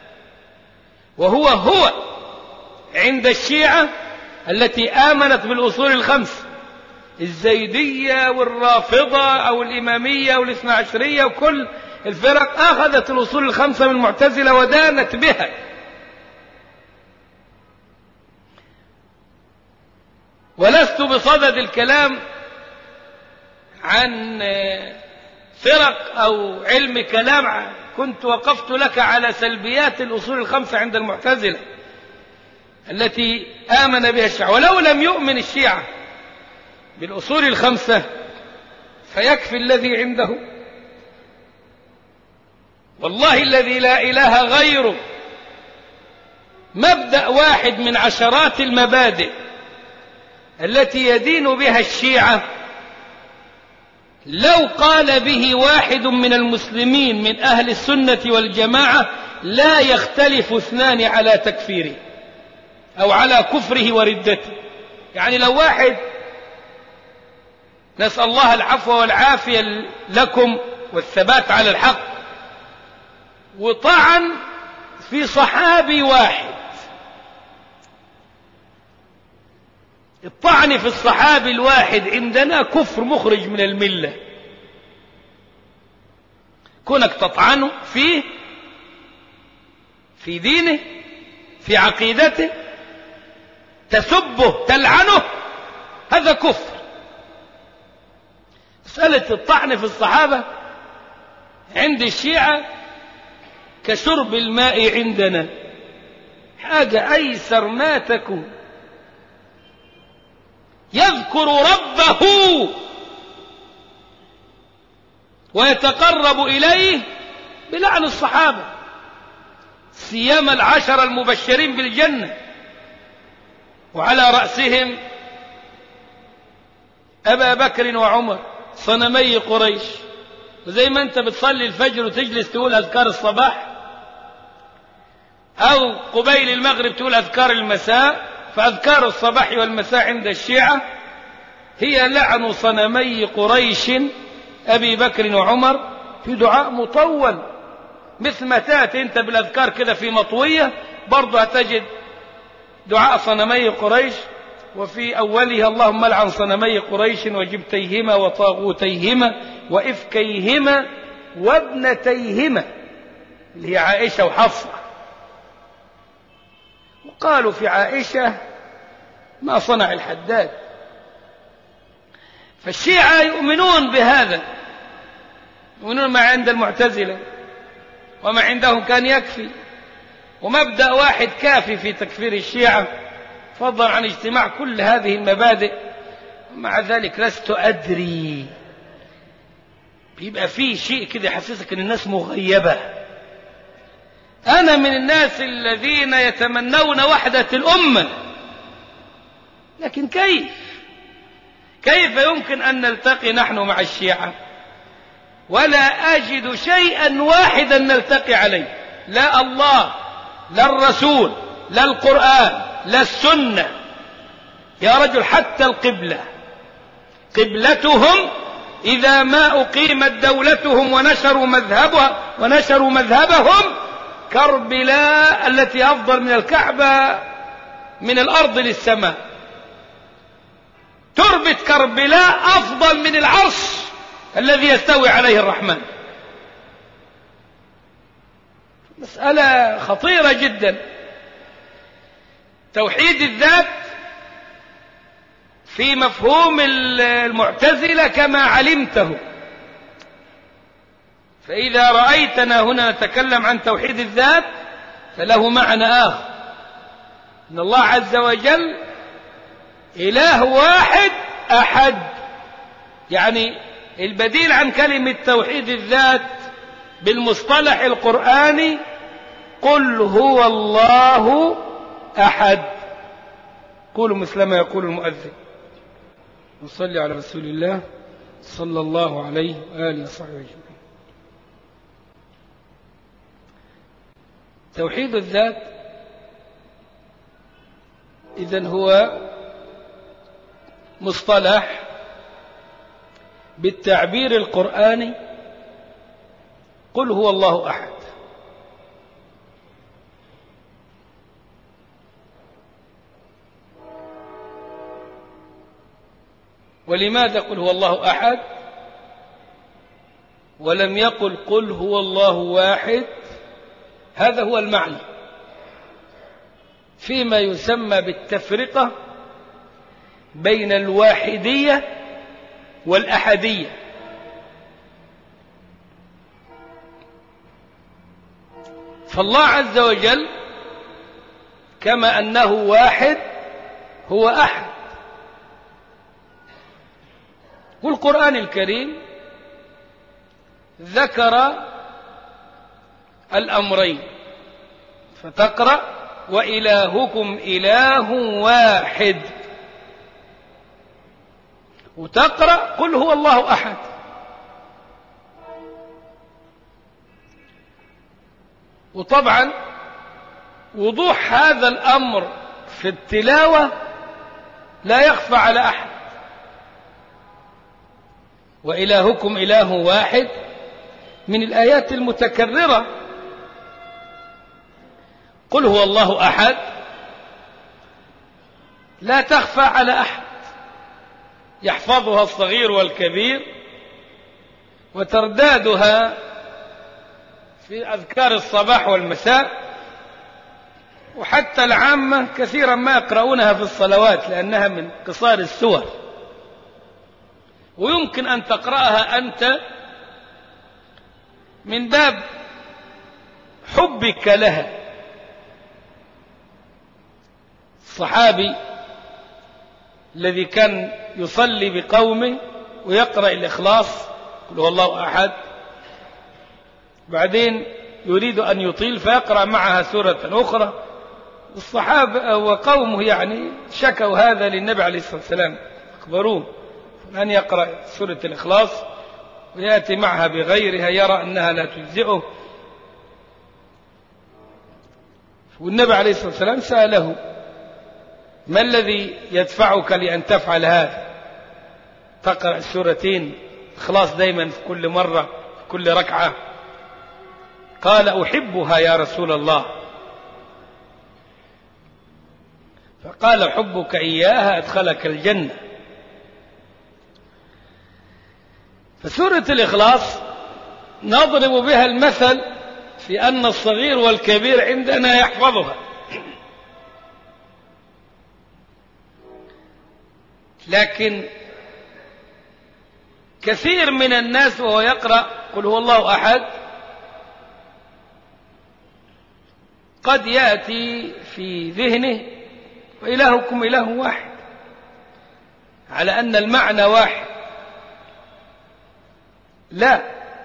Speaker 2: وهو عند الشيعة التي آمنت بالأصول الخمس، الزيدية والرافضة أو الإمامية والاثنى عشرية وكل الفرق أخذت الأصول الخمسة من المعتزلة ودانت بها. ولست بصدد الكلام عن فرق أو علم كلام، كنت وقفت لك على سلبيات الأصول الخمسة عند المعتزلة التي آمن بها الشيعة. ولو لم يؤمن الشيعة بالأصول الخمسة فيكفي الذي عنده. والله الذي لا إله غيره، مبدأ واحد من عشرات المبادئ التي يدين بها الشيعة لو قال به واحد من المسلمين من أهل السنة والجماعة لا يختلف اثنان على تكفيره أو على كفره وردته. يعني لو واحد، نسأل الله العفو والعافية لكم والثبات على الحق، وطعن في صحابي واحد، الطعن في الصحابي الواحد عندنا كفر مخرج من الملة. كونك تطعنه فيه، في دينه، في عقيدته، تسبه تلعنه، هذا كفر. مسألة الطعن في الصحابة عند الشيعة كشرب الماء عندنا، حاجة أيسر ما تكون. يذكر ربه ويتقرب إليه بلعن الصحابة، سيما العشر المبشرين بالجنة، وعلى رأسهم أبا بكر وعمر صنمي قريش. وزي ما أنت بتصلي الفجر وتجلس تقول أذكار الصباح، أو قبيل المغرب تقول أذكار المساء، فأذكار الصباح والمساء عند الشيعة هي لعن صنمي قريش أبي بكر وعمر في دعاء مطول، مثل ما تأتي أنت بالأذكار كده في مطوية برضو هتجد دعاء صنمي قريش، وفي أولها اللهم لعن صنمي قريش وجبتيهما وطاغوتيهما وإفكيهما وابنتيهما، اللي هي عائشة وحفصة. وقالوا في عائشة ما صنع الحداد. فالشيعة يؤمنون بهذا، يؤمنون ما عند المعتزلة، وما عندهم كان يكفي، ومبدأ واحد كافي في تكفير الشيعة، فضلا عن اجتماع كل هذه المبادئ. ومع ذلك لست أدري، بيبقى فيه شيء كده يحسسك أن الناس مغيبة. أنا من الناس الذين يتمنون وحدة الأمة، لكن كيف يمكن أن نلتقي نحن مع الشيعة ولا أجد شيئا واحدا نلتقي عليه؟ لا الله، لا الرسول، لا القرآن، لا السنة. يا رجل حتى القبلة، قبلتهم إذا ما أقيمت دولتهم ونشروا مذهبهم كربلاء التي أفضل من الكعبة من الأرض للسماء. تربة كربلاء أفضل من العرش الذي يستوي عليه الرحمن. مسألة خطيرة جدا. توحيد الذات في مفهوم المعتزلة كما علمته. فإذا رأيتنا هنا نتكلم عن توحيد الذات فله معنى آخر، أن الله عز وجل إله واحد أحد، يعني البديل عن كلمة توحيد الذات بالمصطلح القرآني قل هو الله أحد. قولوا مثل ما يقول المؤذن. نصلي على رسول الله صلى الله عليه وآله وصحبه أجمعين. توحيد الذات إذن هو مصطلح بالتعبير القرآني قل هو الله أحد. ولماذا قل هو الله أحد ولم يقل قل هو الله واحد؟ هذا هو المعنى فيما يسمى بالتفرقة بين الواحدية والأحدية. فالله عز وجل كما أنه واحد هو أحد. والقرآن الكريم ذكر الأمرين، فتقرأ وإلهكم إله واحد، وتقرأ قل هو الله أحد. وطبعا وضوح هذا الأمر في التلاوة لا يخفى على أحد. وإلهكم إله واحد من الآيات المتكررة. قل هو الله أحد لا تخفى على أحد، يحفظها الصغير والكبير، وتردادها في أذكار الصباح والمساء، وحتى العامة كثيرا ما يقرؤونها في الصلوات لأنها من قصار السور، ويمكن أن تقرأها أنت من باب حبك لها. الصحابي الذي كان يصلي بقومه ويقرأ الإخلاص قل هو الله أحد، بعدين يريد أن يطيل فيقرأ معها سورة أخرى. الصحابة وقومه يعني شكوا هذا للنبي عليه الصلاة والسلام، أخبروه أن يقرأ سورة الإخلاص ويأتي معها بغيرها يرى أنها لا تجزئه. والنبي عليه الصلاة والسلام سأله ما الذي يدفعك لأن تفعل هذا؟ تقرأ السورتين إخلاص دايما في كل مرة في كل ركعة. قال أحبها يا رسول الله. فقال حبك إياها أدخلك الجنة. فسورة الإخلاص نضرب بها المثل في أن الصغير والكبير عندنا يحفظها، لكن كثير من الناس وهو يقرأ قل هو الله أحد قد يأتي في ذهنه وإلهكم إله واحد، على أن المعنى واحد. لا،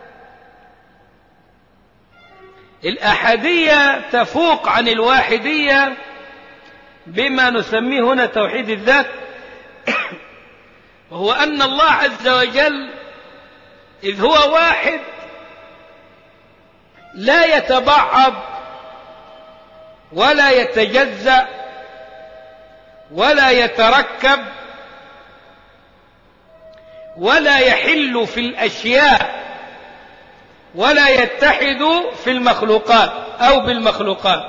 Speaker 2: الأحدية تفوق عن الواحدية بما نسميه هنا توحيد الذات، وهو أن الله عز وجل إذ هو واحد لا يتبعض ولا يتجزأ ولا يتركب ولا يحل في الأشياء ولا يتحد في المخلوقات أو بالمخلوقات.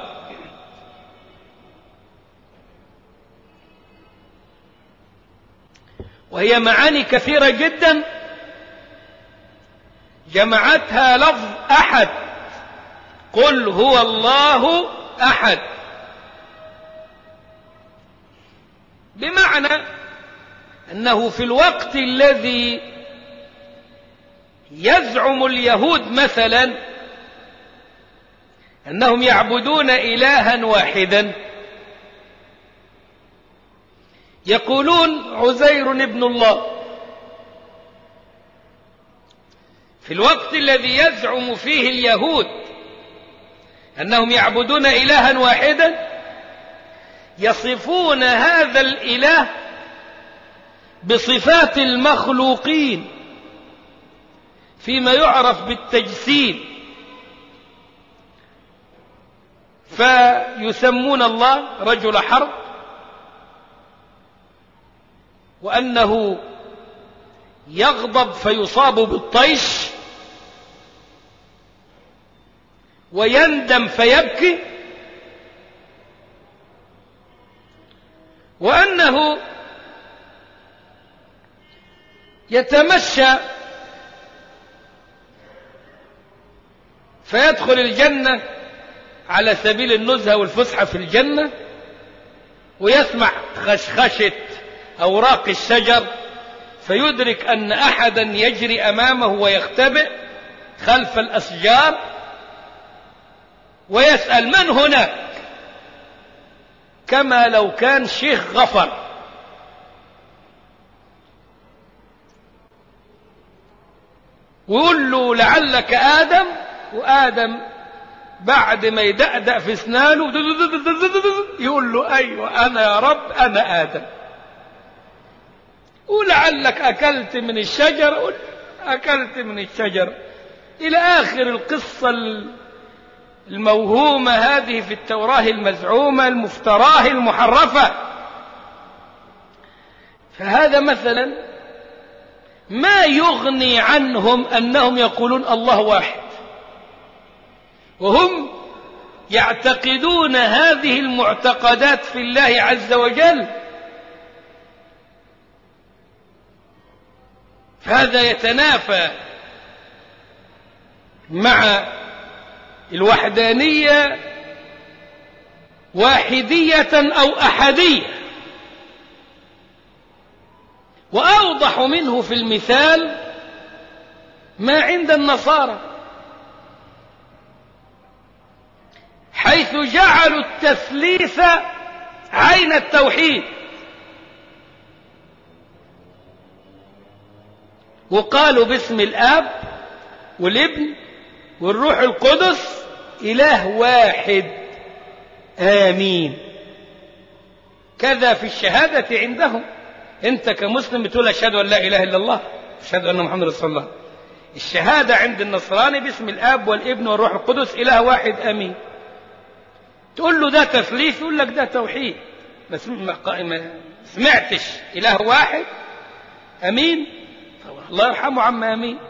Speaker 2: وهي معاني كثيرة جدا جمعتها لفظ أحد. قل هو الله أحد، بمعنى أنه في الوقت الذي يزعم اليهود مثلا أنهم يعبدون إلها واحدا، يقولون عزير ابن الله، في الوقت الذي يزعم فيه اليهود أنهم يعبدون إلها واحدا، يصفون هذا الإله بصفات المخلوقين فيما يعرف بالتجسيم، فيسمون الله رجل حرب، وأنه يغضب فيصاب بالطيش، ويندم فيبكي، وأنه يتمشى فيدخل الجنة على سبيل النزهة والفسحة في الجنة، ويسمع خشخشة أوراق الشجر فيدرك أن أحدا يجري أمامه ويختبئ خلف الأشجار، ويسأل من هناك، كما لو كان شيخ غفر. ويقول له لعلك آدم، وآدم بعد ما يدأدأ في اسنانه يقول له أيوة أنا يا رب أنا آدم. ولعلك أكلت من الشجر، أكلت من الشجر، إلى آخر القصة الموهومة هذه في التوراة المزعومة المفتراه المحرفة. فهذا مثلا ما يغني عنهم أنهم يقولون الله واحد، وهم يعتقدون هذه المعتقدات في الله عز وجل. فهذا يتنافى مع الوحدانية واحدية أو أحدية. وأوضح منه في المثال ما عند النصارى، حيث جعلوا التثليث عين التوحيد، وقالوا باسم الآب والابن والروح القدس إله واحد آمين. كذا في الشهادة عندهم، أنت كمسلم بتقول أشهد أن لا إله إلا الله، أشهد أن محمد رسول الله. الشهادة عند النصراني باسم الآب والابن والروح القدس إله واحد آمين. تقول له ده تثليث، يقول لك ده توحيد. بس ما سمعتش إله واحد أمين، الله يرحمه عم أمين.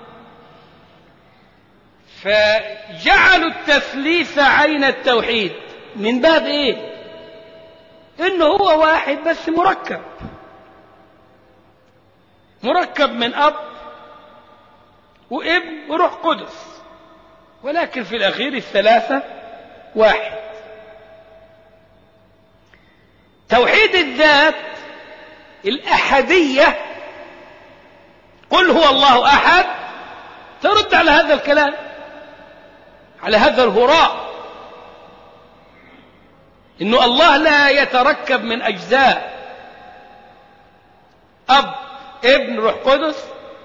Speaker 2: فجعلوا التثليث عين التوحيد من باب إيه؟ إنه هو واحد بس مركب من أب وابن وروح قدس، ولكن في الأخير الثلاثة واحد. توحيد الذات الأحدية، قل هو الله أحد، ترد على هذا الكلام، على هذا الهراء، إنه الله لا يتركب من أجزاء، أب ابن روح قدس.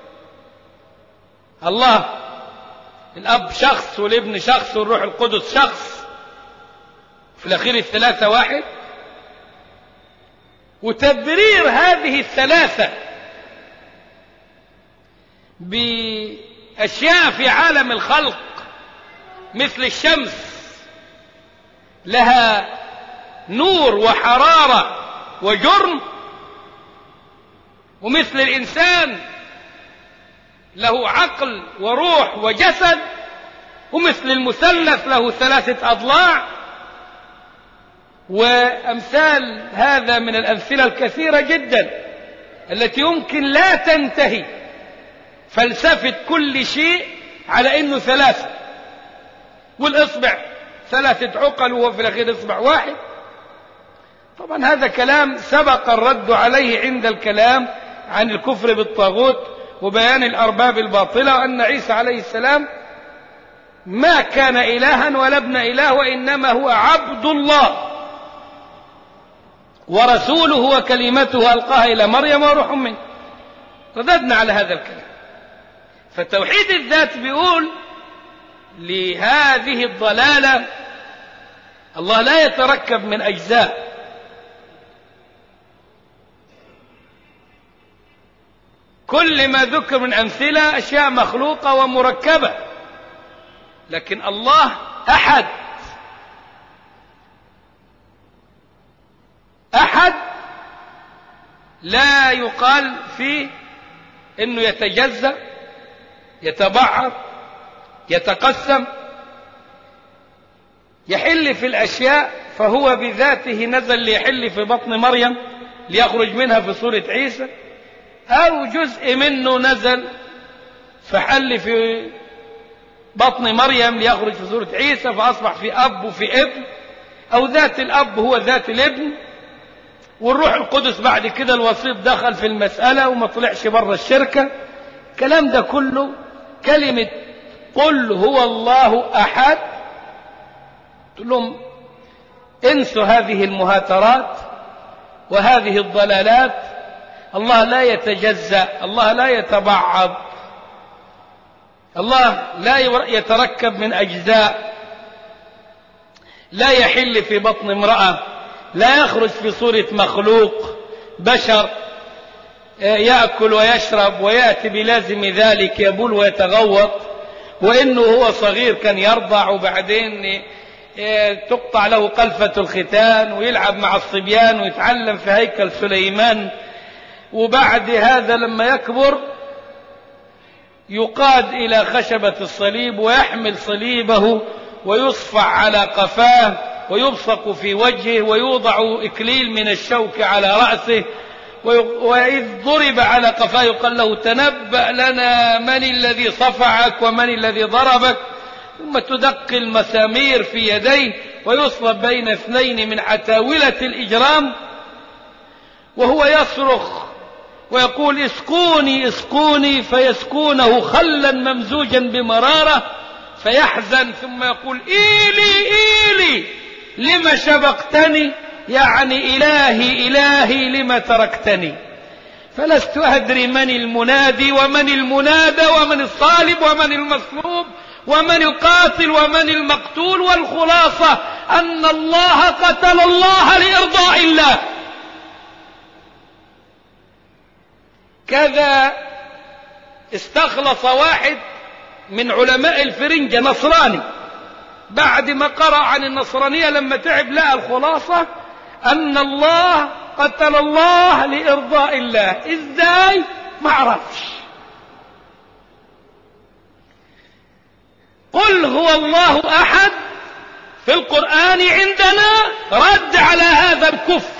Speaker 2: الله الأب شخص والابن شخص والروح القدس شخص، في الأخير الثلاثة واحد. وتبرير هذه الثلاثة بأشياء في عالم الخلق مثل الشمس لها نور وحرارة وجرم، ومثل الإنسان له عقل وروح وجسد، ومثل المثلث له 3 أضلاع، وأمثال هذا من الأمثلة الكثيرة جدا التي يمكن لا تنتهي فلسفة كل شيء على إنه 3، والإصبع 3 عقل وهو في الأخير إصبع واحد. طبعا هذا كلام سبق الرد عليه عند الكلام عن الكفر بالطاغوت وبيان الأرباب الباطلة، وأن عيسى عليه السلام ما كان إلها ولا ابن إله، وإنما هو عبد الله. ورسوله وكلمته ألقاها إلى مريم وروح منه. رددنا على هذا الكلام. فتوحيد الذات بيقول لهذه الضلالة الله لا يتركب من أجزاء، كل ما ذكر من أمثلة أشياء مخلوقة ومركبة، لكن الله أحد. أحد لا يقال فيه إنه يتجزأ، يتبعض، يتقسم، يحل في الأشياء، فهو بذاته نزل ليحل في بطن مريم ليخرج منها في صورة عيسى، أو جزء منه نزل فحل في بطن مريم ليخرج في صورة عيسى فأصبح في أب وفي ابن، أو ذات الأب هو ذات الابن، والروح القدس بعد كده الوسيط دخل في المسألة وما طلعش بره الشركة. الكلام ده كله كلمة قل هو الله أحد، تقول لهم انسوا هذه المهاترات وهذه الضلالات. الله لا يتجزأ، الله لا يتبعض، الله لا يتركب من أجزاء، لا يحل في بطن امرأة، لا يخرج في صورة مخلوق بشر يأكل ويشرب ويأتي بلازم ذلك يبول ويتغوط، وإنه هو صغير كان يرضع وبعدين تقطع له قلفة الختان ويلعب مع الصبيان ويتعلم في هيكل سليمان، وبعد هذا لما يكبر يقاد إلى خشبة الصليب ويحمل صليبه ويصفع على قفاه ويبصق في وجهه ويوضع إكليل من الشوك على رأسه، وإذ ضرب على قفاه يقال له تنبأ لنا من الذي صفعك ومن الذي ضربك، ثم تدق المسامير في يديه ويصلب بين اثنين من عتاولة الإجرام وهو يصرخ ويقول اسقوني اسقوني، فيسكونه خلا ممزوجا بمرارة فيحزن، ثم يقول إيلي إيلي لما شبقتني، يعني إلهي إلهي لما تركتني. فلست أدري من المنادي ومن المنادى ومن الصالب ومن المصلوب ومن القاتل ومن المقتول، والخلاصة أن الله قتل الله لإرضاء الله. كذا استخلص واحد من علماء الفرنجة نصراني بعد ما قرأ عن النصرانية لما تعب لقى الخلاصة أن الله قتل الله لإرضاء الله. إزاي؟ ما عرفش. قل هو الله أحد في القرآن عندنا رد على هذا الكفر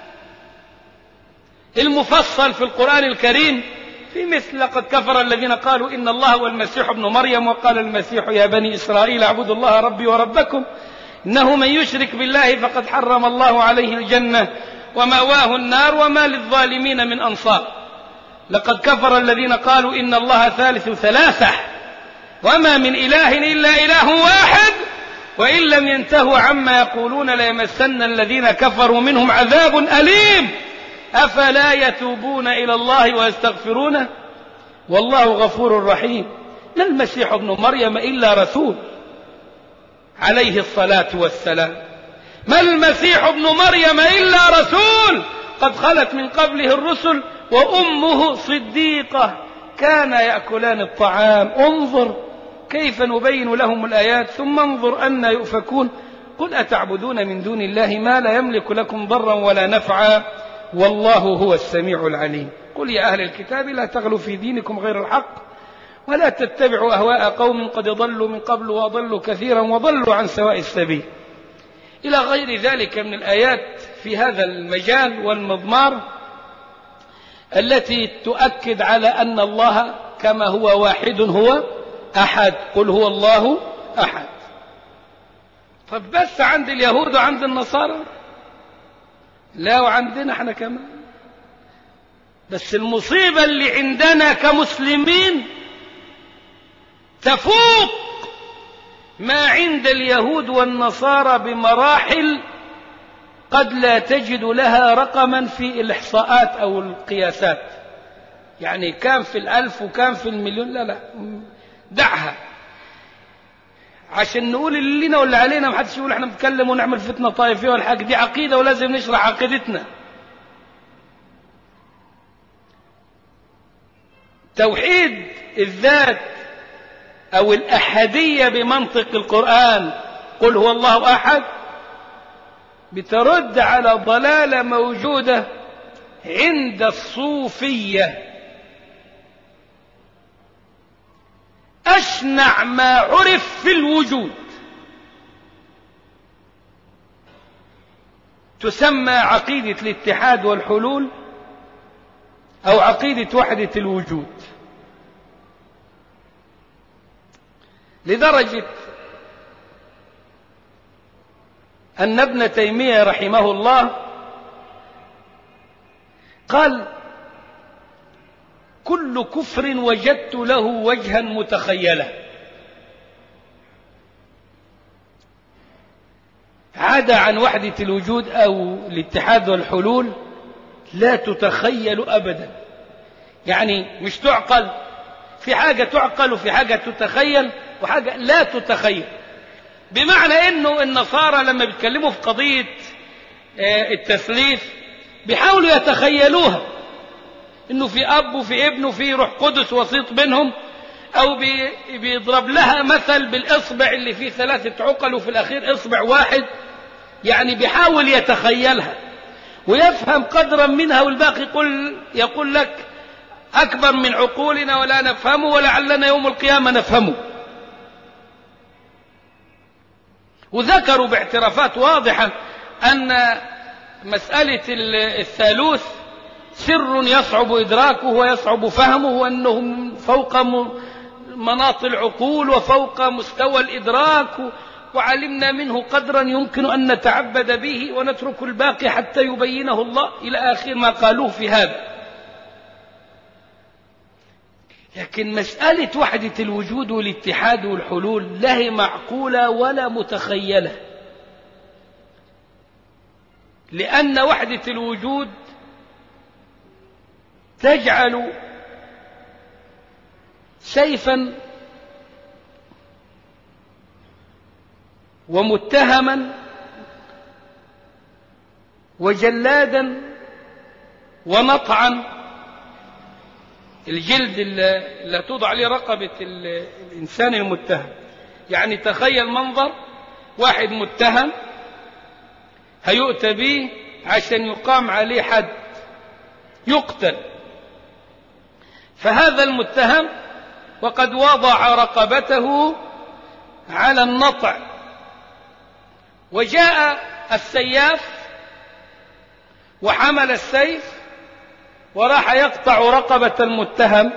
Speaker 2: المفصل في القرآن الكريم، في مثل لقد كفر الذين قالوا إن الله هو المسيح ابن مريم، وقال المسيح يا بني إسرائيل اعبدوا الله ربي وربكم إنه من يشرك بالله فقد حرم الله عليه الجنة ومأواه النار وما للظالمين من أنصار. لقد كفر الذين قالوا إن الله ثالث ثلاثة وما من إله إلا إله واحد وإن لم ينتهوا عما يقولون ليمسن الذين كفروا منهم عذاب أليم أفلا يتوبون إلى الله ويستغفرونه والله غفور رحيم. ما المسيح ابن مريم إلا رسول عليه الصلاة والسلام، ما المسيح ابن مريم إلا رسول قد خلت من قبله الرسل وأمه صديقة كان يأكلان الطعام. انظر كيف نبين لهم الآيات ثم انظر أن يؤفكون. قل أتعبدون من دون الله ما لا يملك لكم ضرا ولا نفعا والله هو السميع العليم. قل يا أهل الكتاب لا تغلوا في دينكم غير الحق ولا تتبعوا أهواء قوم قد ضلوا من قبل وأضلوا كثيرا وضلوا عن سواء السبيل، إلى غير ذلك من الآيات في هذا المجال والمضمار التي تؤكد على أن الله كما هو واحد هو أحد. قل هو الله أحد. طب بس عند اليهود وعند النصارى؟ لا، وعندنا احنا كمان. بس المصيبة اللي عندنا كمسلمين تفوق ما عند اليهود والنصارى بمراحل قد لا تجد لها رقما في الإحصاءات أو القياسات، يعني كان في 1000 وكان في المليون، لا دعها، عشان نقول اللي لنا واللي علينا، ما حدش يقول احنا بنتكلم ونعمل فتنة طائفية والحاجة دي عقيدة ولازم نشرح عقيدتنا. توحيد الذات أو الأحدية بمنطق القرآن قل هو الله أحد بترد على ضلالة موجودة عند الصوفية. أشنع ما عرف في الوجود تسمى عقيدة الاتحاد والحلول أو عقيدة وحدة الوجود، لدرجة أن ابن تيمية رحمه الله قال كل كفر وجدت له وجها متخيلا، عدا عن وحدة الوجود أو الاتحاد والحلول لا تتخيل أبدا، يعني مش تعقل، في حاجة تعقل وفي حاجة تتخيل وحاجة لا تتخيل. بمعنى أنه النصارى لما بيتكلموا في قضية التثليث بيحاولوا يتخيلوها، أنه في أب وفي ابن وفي روح قدس وسيط بينهم، أو بيضرب لها مثل بالإصبع اللي فيه 3 عقل وفي الأخير إصبع واحد، يعني بيحاول يتخيلها ويفهم قدرا منها، والباقي يقول لك أكبر من عقولنا ولا نفهمه ولعلنا يوم القيامة نفهمه. وذكروا باعترافات واضحة أن مسألة الثالوث سر يصعب إدراكه ويصعب فهمه، وأنهم فوق مناط العقول وفوق مستوى الإدراك، وعلمنا منه قدرا يمكن أن نتعبد به ونترك الباقي حتى يبينه الله، إلى آخر ما قالوه في هذا. لكن مسألة وحدة الوجود والاتحاد والحلول لا هي معقولة ولا متخيلة، لأن وحدة الوجود تجعل سيفا ومتهما وجلادا ونطعا، الجلد اللي توضع عليه رقبة الإنسان المتهم. يعني تخيل منظر واحد متهم هيؤتى به عشان يقام عليه حد يقتل، فهذا المتهم وقد وضع رقبته على النطع، وجاء السياف وحمل السيف وراح يقطع رقبة المتهم.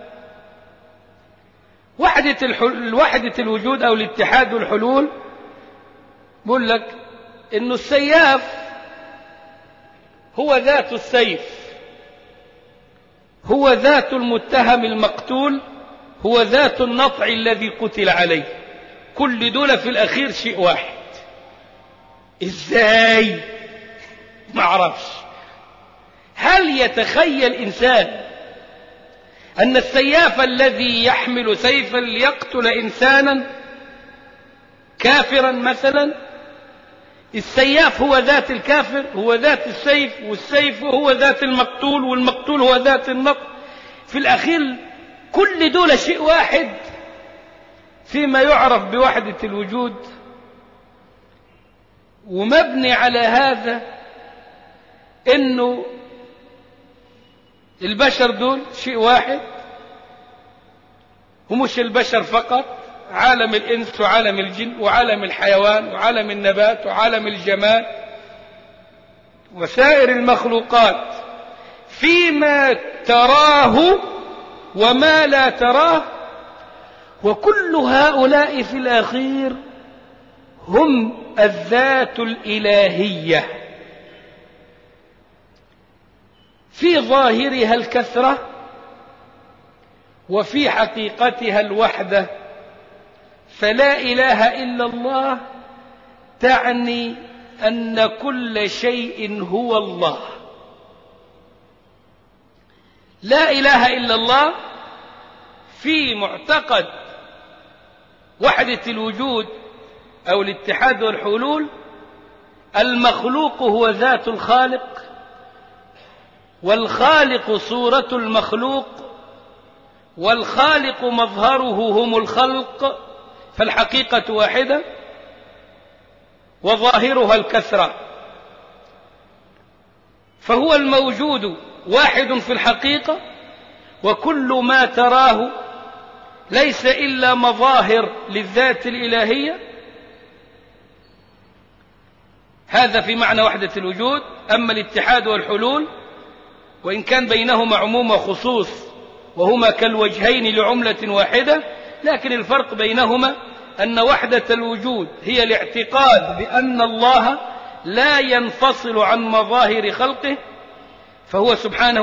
Speaker 2: وحدة الوجود أو الاتحاد والحلول بقول لك إنه السياف هو ذات السيف، هو ذات المتهم المقتول، هو ذات النطع الذي قتل عليه، كل دول في الأخير شيء واحد. إزاي؟ ما أعرفش. هل يتخيل إنسان أن السياف الذي يحمل سيفا ليقتل إنسانا كافرا مثلا، السياف هو ذات الكافر، هو ذات السيف، والسيف هو ذات المقتول، والمقتول هو ذات النطع، في الأخير كل دول شيء واحد فيما يعرف بوحدة الوجود. ومبني على هذا إنه البشر دول شيء واحد، ومش البشر فقط، عالم الإنس وعالم الجن وعالم الحيوان وعالم النبات وعالم الجماد وسائر المخلوقات، فيما تراه وما لا تراه، وكل هؤلاء في الأخير هم الذات الإلهية، في ظاهرها الكثرة وفي حقيقتها الوحدة. فلا إله إلا الله تعني أن كل شيء هو الله. لا إله إلا الله في معتقد وحدة الوجود أو الاتحاد والحلول. المخلوق هو ذات الخالق، والخالق صورة المخلوق، والخالق مظهره هم الخلق، فالحقيقة واحدة وظاهرها الكثرة. فهو الموجود واحد في الحقيقة، وكل ما تراه ليس إلا مظاهر للذات الإلهية. هذا في معنى وحدة الوجود. أما الاتحاد والحلول وإن كان بينهما عموم وخصوص وهما كالوجهين لعملة واحدة، لكن الفرق بينهما أن وحدة الوجود هي الاعتقاد بأن الله لا ينفصل عن مظاهر خلقه، فهو سبحانه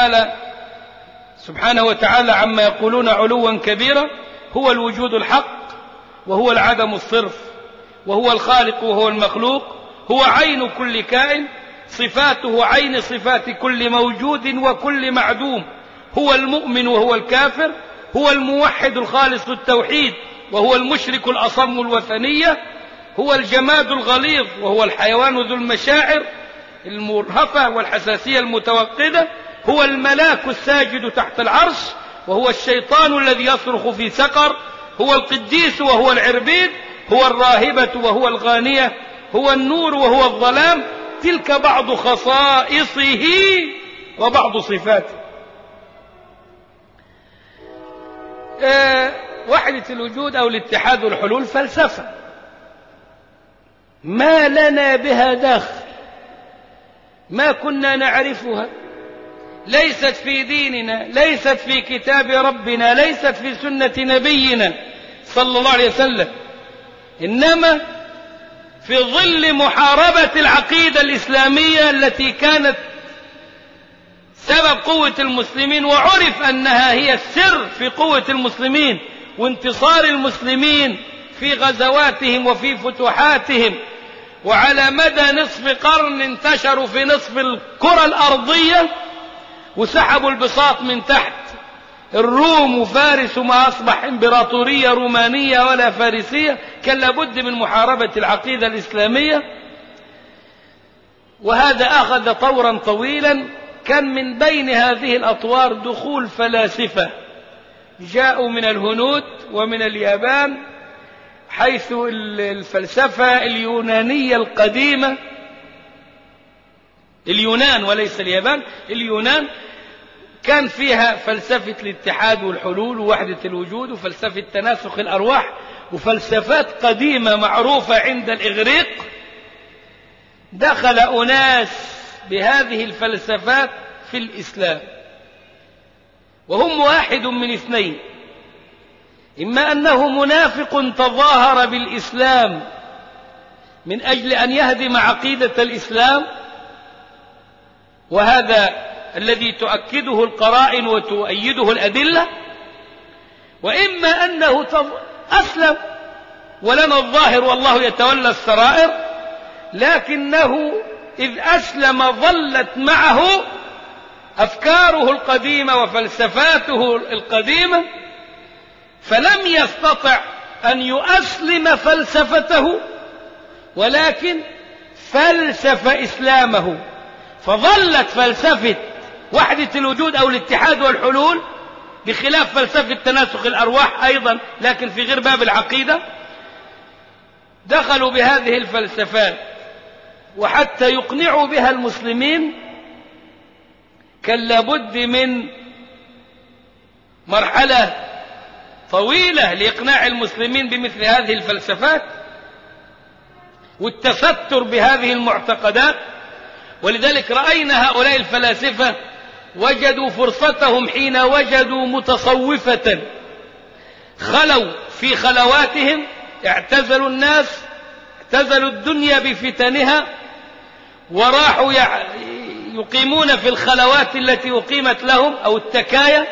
Speaker 2: وتعالى عما يقولون علوا كبيرا هو الوجود الحق، وهو العدم الصرف، وهو الخالق وهو المخلوق، هو عين كل كائن، صفاته عين صفات كل موجود وكل معدوم، هو المؤمن وهو الكافر، هو الموحد الخالص التوحيد وهو المشرك الأصم الوثنية، هو الجماد الغليظ وهو الحيوان ذو المشاعر المرهفة والحساسية المتوقدة، هو الملاك الساجد تحت العرش وهو الشيطان الذي يصرخ في سقر، هو القديس وهو العربيد، هو الراهبة وهو الغانية، هو النور وهو الظلام. تلك بعض خصائصه وبعض صفاته. وحدة الوجود أو الاتحاد والحلول فلسفة ما لنا بها دخل، ما كنا نعرفها، ليست في ديننا، ليست في كتاب ربنا، ليست في سنة نبينا صلى الله عليه وسلم، إنما في ظل محاربة العقيدة الإسلامية التي كانت سبب قوة المسلمين، وعرف أنها هي السر في قوة المسلمين وانتصار المسلمين في غزواتهم وفي فتوحاتهم، وعلى مدى نصف قرن انتشروا في نصف الكرة الأرضية وسحبوا البساط من تحت الروم وفارس، وما أصبح إمبراطورية رومانية ولا فارسية. كان لابد من محاربة العقيدة الإسلامية، وهذا أخذ طورا طويلا. كان من بين هذه الأطوار دخول فلاسفة جاءوا من الهنود ومن اليابان، حيث الفلسفة اليونانية القديمة، اليونان وليس اليابان، اليونان كان فيها فلسفة الاتحاد والحلول ووحدة الوجود وفلسفة تناسخ الأرواح وفلسفات قديمة معروفة عند الإغريق. دخل أناس بهذه الفلسفات في الإسلام، وهم واحد من اثنين: إما أنه منافق تظاهر بالإسلام من أجل أن يهدم عقيدة الإسلام، وهذا الذي تؤكده القرائن وتؤيده الأدلة، وإما أنه أسلم ولنا الظاهر والله يتولى السرائر، لكنه إذ أسلم ظلت معه أفكاره القديمة وفلسفاته القديمة، فلم يستطع أن يؤسلم فلسفته ولكن فلسف إسلامه، فظلت فلسفة وحدة الوجود أو الاتحاد والحلول بخلاف فلسفة تناسخ الأرواح أيضا لكن في غير باب العقيدة. دخلوا بهذه الفلسفات، وحتى يقنعوا بها المسلمين كان لابد من مرحلة طويلة لإقناع المسلمين بمثل هذه الفلسفات والتستر بهذه المعتقدات. ولذلك رأينا هؤلاء الفلاسفة وجدوا فرصتهم حين وجدوا متصوفة خلوا في خلواتهم، اعتزلوا الناس، اعتزلوا الدنيا بفتنها، وراحوا يقيمون في الخلوات التي أقيمت لهم أو التكايا.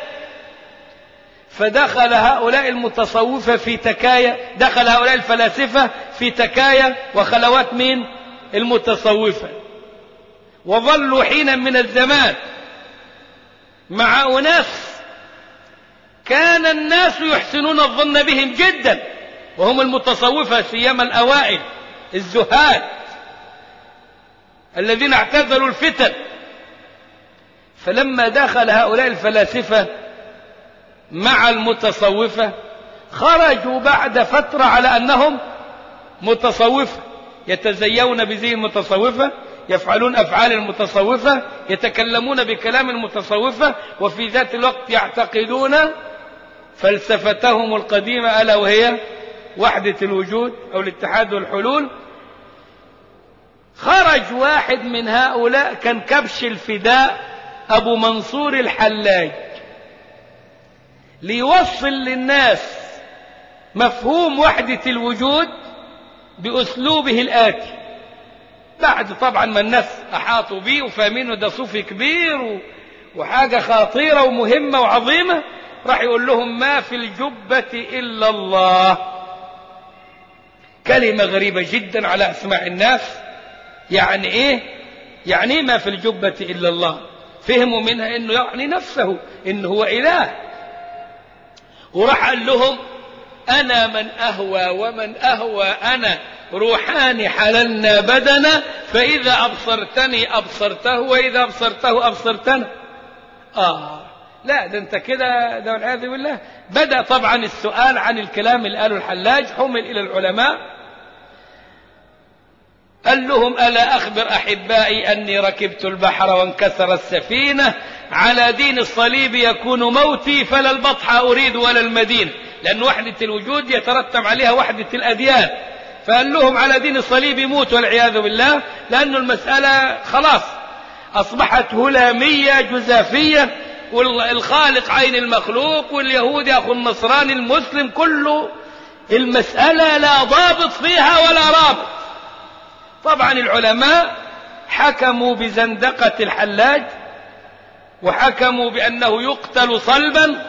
Speaker 2: فدخل هؤلاء المتصوفة في تكايا، دخل هؤلاء الفلاسفة في تكايا وخلوات من المتصوفة، وظلوا حينا من الزمان مع أناس كان الناس يحسنون الظن بهم جدا، وهم المتصوفة سيما الأوائل الزهاد الذين اعتزلوا الفتن. فلما دخل هؤلاء الفلاسفة مع المتصوفة خرجوا بعد فترة على أنهم متصوفة، يتزيون بزي المتصوفة، يفعلون أفعال المتصوفة، يتكلمون بكلام المتصوفة، وفي ذات الوقت يعتقدون فلسفتهم القديمة ألا وهي وحدة الوجود أو الاتحاد والحلول. خرج واحد من هؤلاء كان كبش الفداء أبو منصور الحلاج ليوصل للناس مفهوم وحدة الوجود بأسلوبه الآتي، بعد طبعا ما الناس أحاطوا به وفاهمينه ده صوفي كبير وحاجة خطيرة ومهمة وعظيمة، راح يقول لهم ما في الجبة إلا الله. كلمة غريبة جدا على أسماع الناس. يعني إيه؟ يعني ما في الجبة إلا الله. فهموا منها إنه يعني نفسه إنه هو إله. وراح قال لهم أنا من أهوى ومن أهوى أنا روحان حللنا بدنا، فإذا أبصرتني أبصرته وإذا أبصرته أبصرتنا. لا ده أنت كده، ده والعياذ بالله. بدأ طبعا السؤال عن الكلام اللي قاله الحلاج، حمل إلى العلماء، قال لهم ألا أخبر أحبائي أني ركبت البحر وانكسر السفينة، على دين الصليب يكون موتي، فلا البطح أريد ولا المدينة، لأن وحدة الوجود يترتب عليها وحدة الأديان. فقال لهم على دين الصليب يموت والعياذ بالله، لأن المسألة خلاص أصبحت هلامية جزافية، والخالق عين المخلوق، واليهودي أخو النصراني المسلم، كله المسألة لا ضابط فيها ولا رابط. طبعا العلماء حكموا بزندقة الحلاج، وحكموا بأنه يقتل صلبا.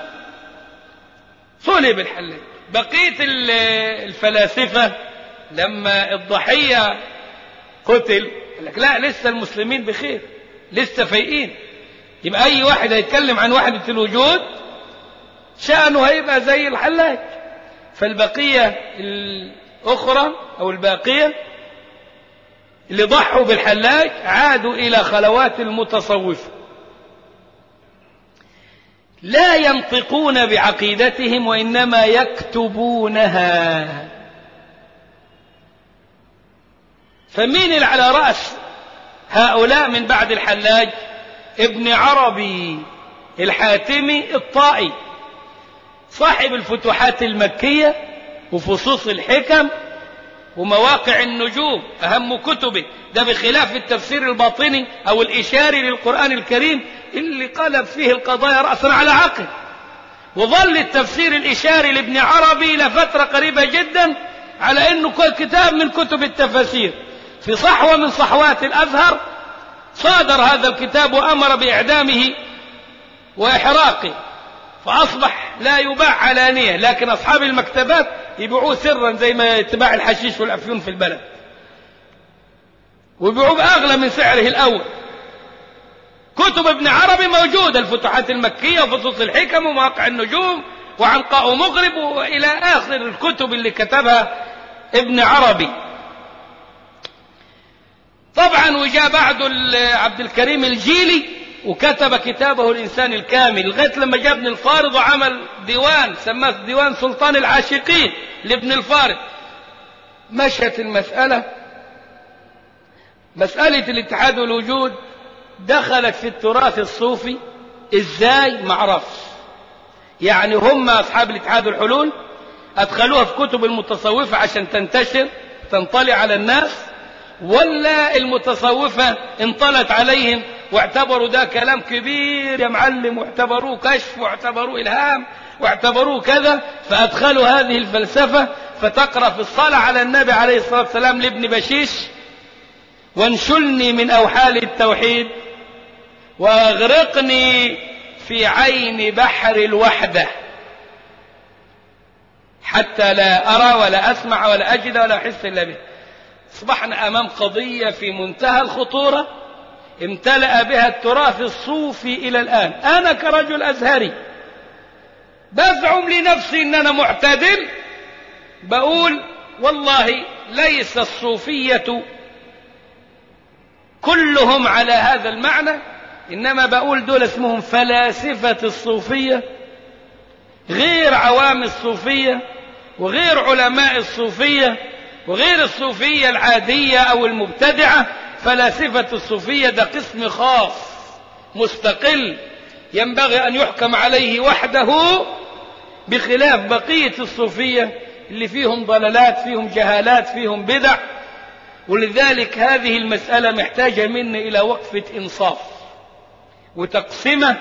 Speaker 2: صلب الحلاج. بقية الفلاسفة لما الضحية قتل لك لا لسه المسلمين بخير، لسه فايقين، يبقى أي واحد هيتكلم عن وحدة الوجود شأنه هيبقى زي الحلاج. فالبقية الأخرى أو الباقية اللي ضحوا بالحلاج عادوا إلى خلوات المتصوفة، لا ينطقون بعقيدتهم وإنما يكتبونها. فمين اللي على رأس هؤلاء من بعد الحلاج؟ ابن عربي الحاتمي الطائي، صاحب الفتوحات المكية وفصوص الحكم ومواقع النجوم، أهم كتبه ده، بخلاف التفسير الباطني أو الإشاري للقرآن الكريم اللي قلب فيه القضايا رأسا على عقل. وظل التفسير الإشاري لابن عربي لفترة قريبة جدا على أنه كتاب من كتب التفاسير. في صحوة من صحوات الأزهر صادر هذا الكتاب وأمر بإعدامه وإحراقه، فأصبح لا يباع علانية، لكن أصحاب المكتبات يبيعوه سرا زي ما يتباع الحشيش والأفيون في البلد، ويبيعوه بأغلى من سعره الأول. كتب ابن عربي موجودة، الفتوحات المكية وفصوص الحكم ومواقع النجوم وعنقاء مغرب وإلى آخر الكتب اللي كتبها ابن عربي. طبعا وجاء بعد عبد الكريم الجيلي وكتب كتابه الإنسان الكامل، لغاية لما جاء ابن الفارض وعمل ديوان سماه ديوان سلطان العاشقين لابن الفارض. مشت المسألة، مسألة الاتحاد والوجود دخلت في التراث الصوفي ازاي معرفش. يعني هم أصحاب الاتحاد والحلول أدخلوها في كتب المتصوفة عشان تنتشر تنطلع على الناس، ولا المتصوفة انطلت عليهم واعتبروا ده كلام كبير يا معلم، واعتبروه كشف واعتبروه إلهام واعتبروه كذا، فأدخلوا هذه الفلسفة. فتقرأ في الصلاة على النبي عليه الصلاة والسلام لابن بشيش: وانشلني من أوحال التوحيد واغرقني في عين بحر الوحدة حتى لا أرى ولا أسمع ولا أجد ولا أحس إلا به. أصبحنا أمام قضية في منتهى الخطورة امتلأ بها التراث الصوفي إلى الآن. أنا كرجل أزهري بزعم لنفسي أن أنا معتدل، بقول والله ليس الصوفية كلهم على هذا المعنى، إنما بقول دول اسمهم فلاسفة الصوفية، غير عوام الصوفية وغير علماء الصوفية وغير الصوفية العادية أو المبتدعة. فلاسفة الصوفية ده قسم خاص مستقل ينبغي أن يحكم عليه وحده، بخلاف بقية الصوفية اللي فيهم ضلالات، فيهم جهالات، فيهم بدع. ولذلك هذه المسألة محتاجة منا إلى وقفة إنصاف وتقسمة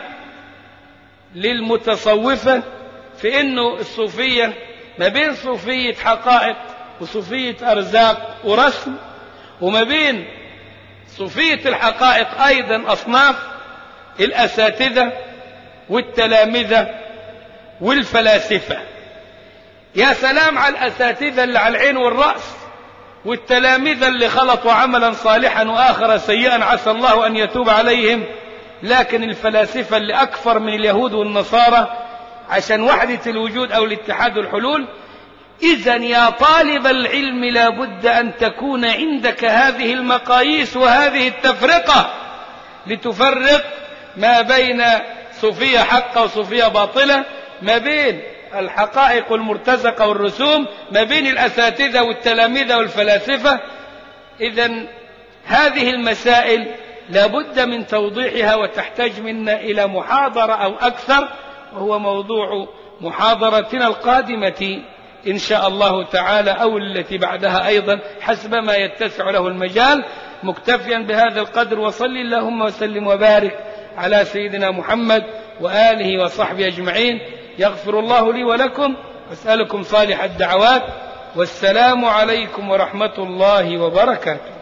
Speaker 2: للمتصوفة في إنه الصوفية ما بين صوفية حقائق وصوفية أرزاق ورسم، وما بين صوفية الحقائق أيضا أصناف الأساتذة والتلامذة والفلاسفة. يا سلام على الأساتذة اللي على العين والرأس، والتلامذة اللي خلطوا عملا صالحا وآخر سيئا عسى الله أن يتوب عليهم. لكن الفلاسفة اللي أكثر من اليهود والنصارى عشان وحدة الوجود أو الاتحاد والحلول. إذن يا طالب العلم لابد أن تكون عندك هذه المقاييس وهذه التفرقة لتفرق ما بين صوفية حقة وصوفية باطلة، ما بين الحقائق والمرتزقة والرسوم، ما بين الأساتذة والتلامذة والفلاسفة. إذن هذه المسائل لابد من توضيحها وتحتاج منا إلى محاضرة أو أكثر، وهو موضوع محاضرتنا القادمة إن شاء الله تعالى أو التي بعدها أيضا حسب ما يتسع له المجال. مكتفيا بهذا القدر، وصل اللهم وسلم وبارك على سيدنا محمد وآله وصحبه أجمعين. يغفر الله لي ولكم، وأسألكم صالح الدعوات، والسلام عليكم ورحمة الله وبركاته.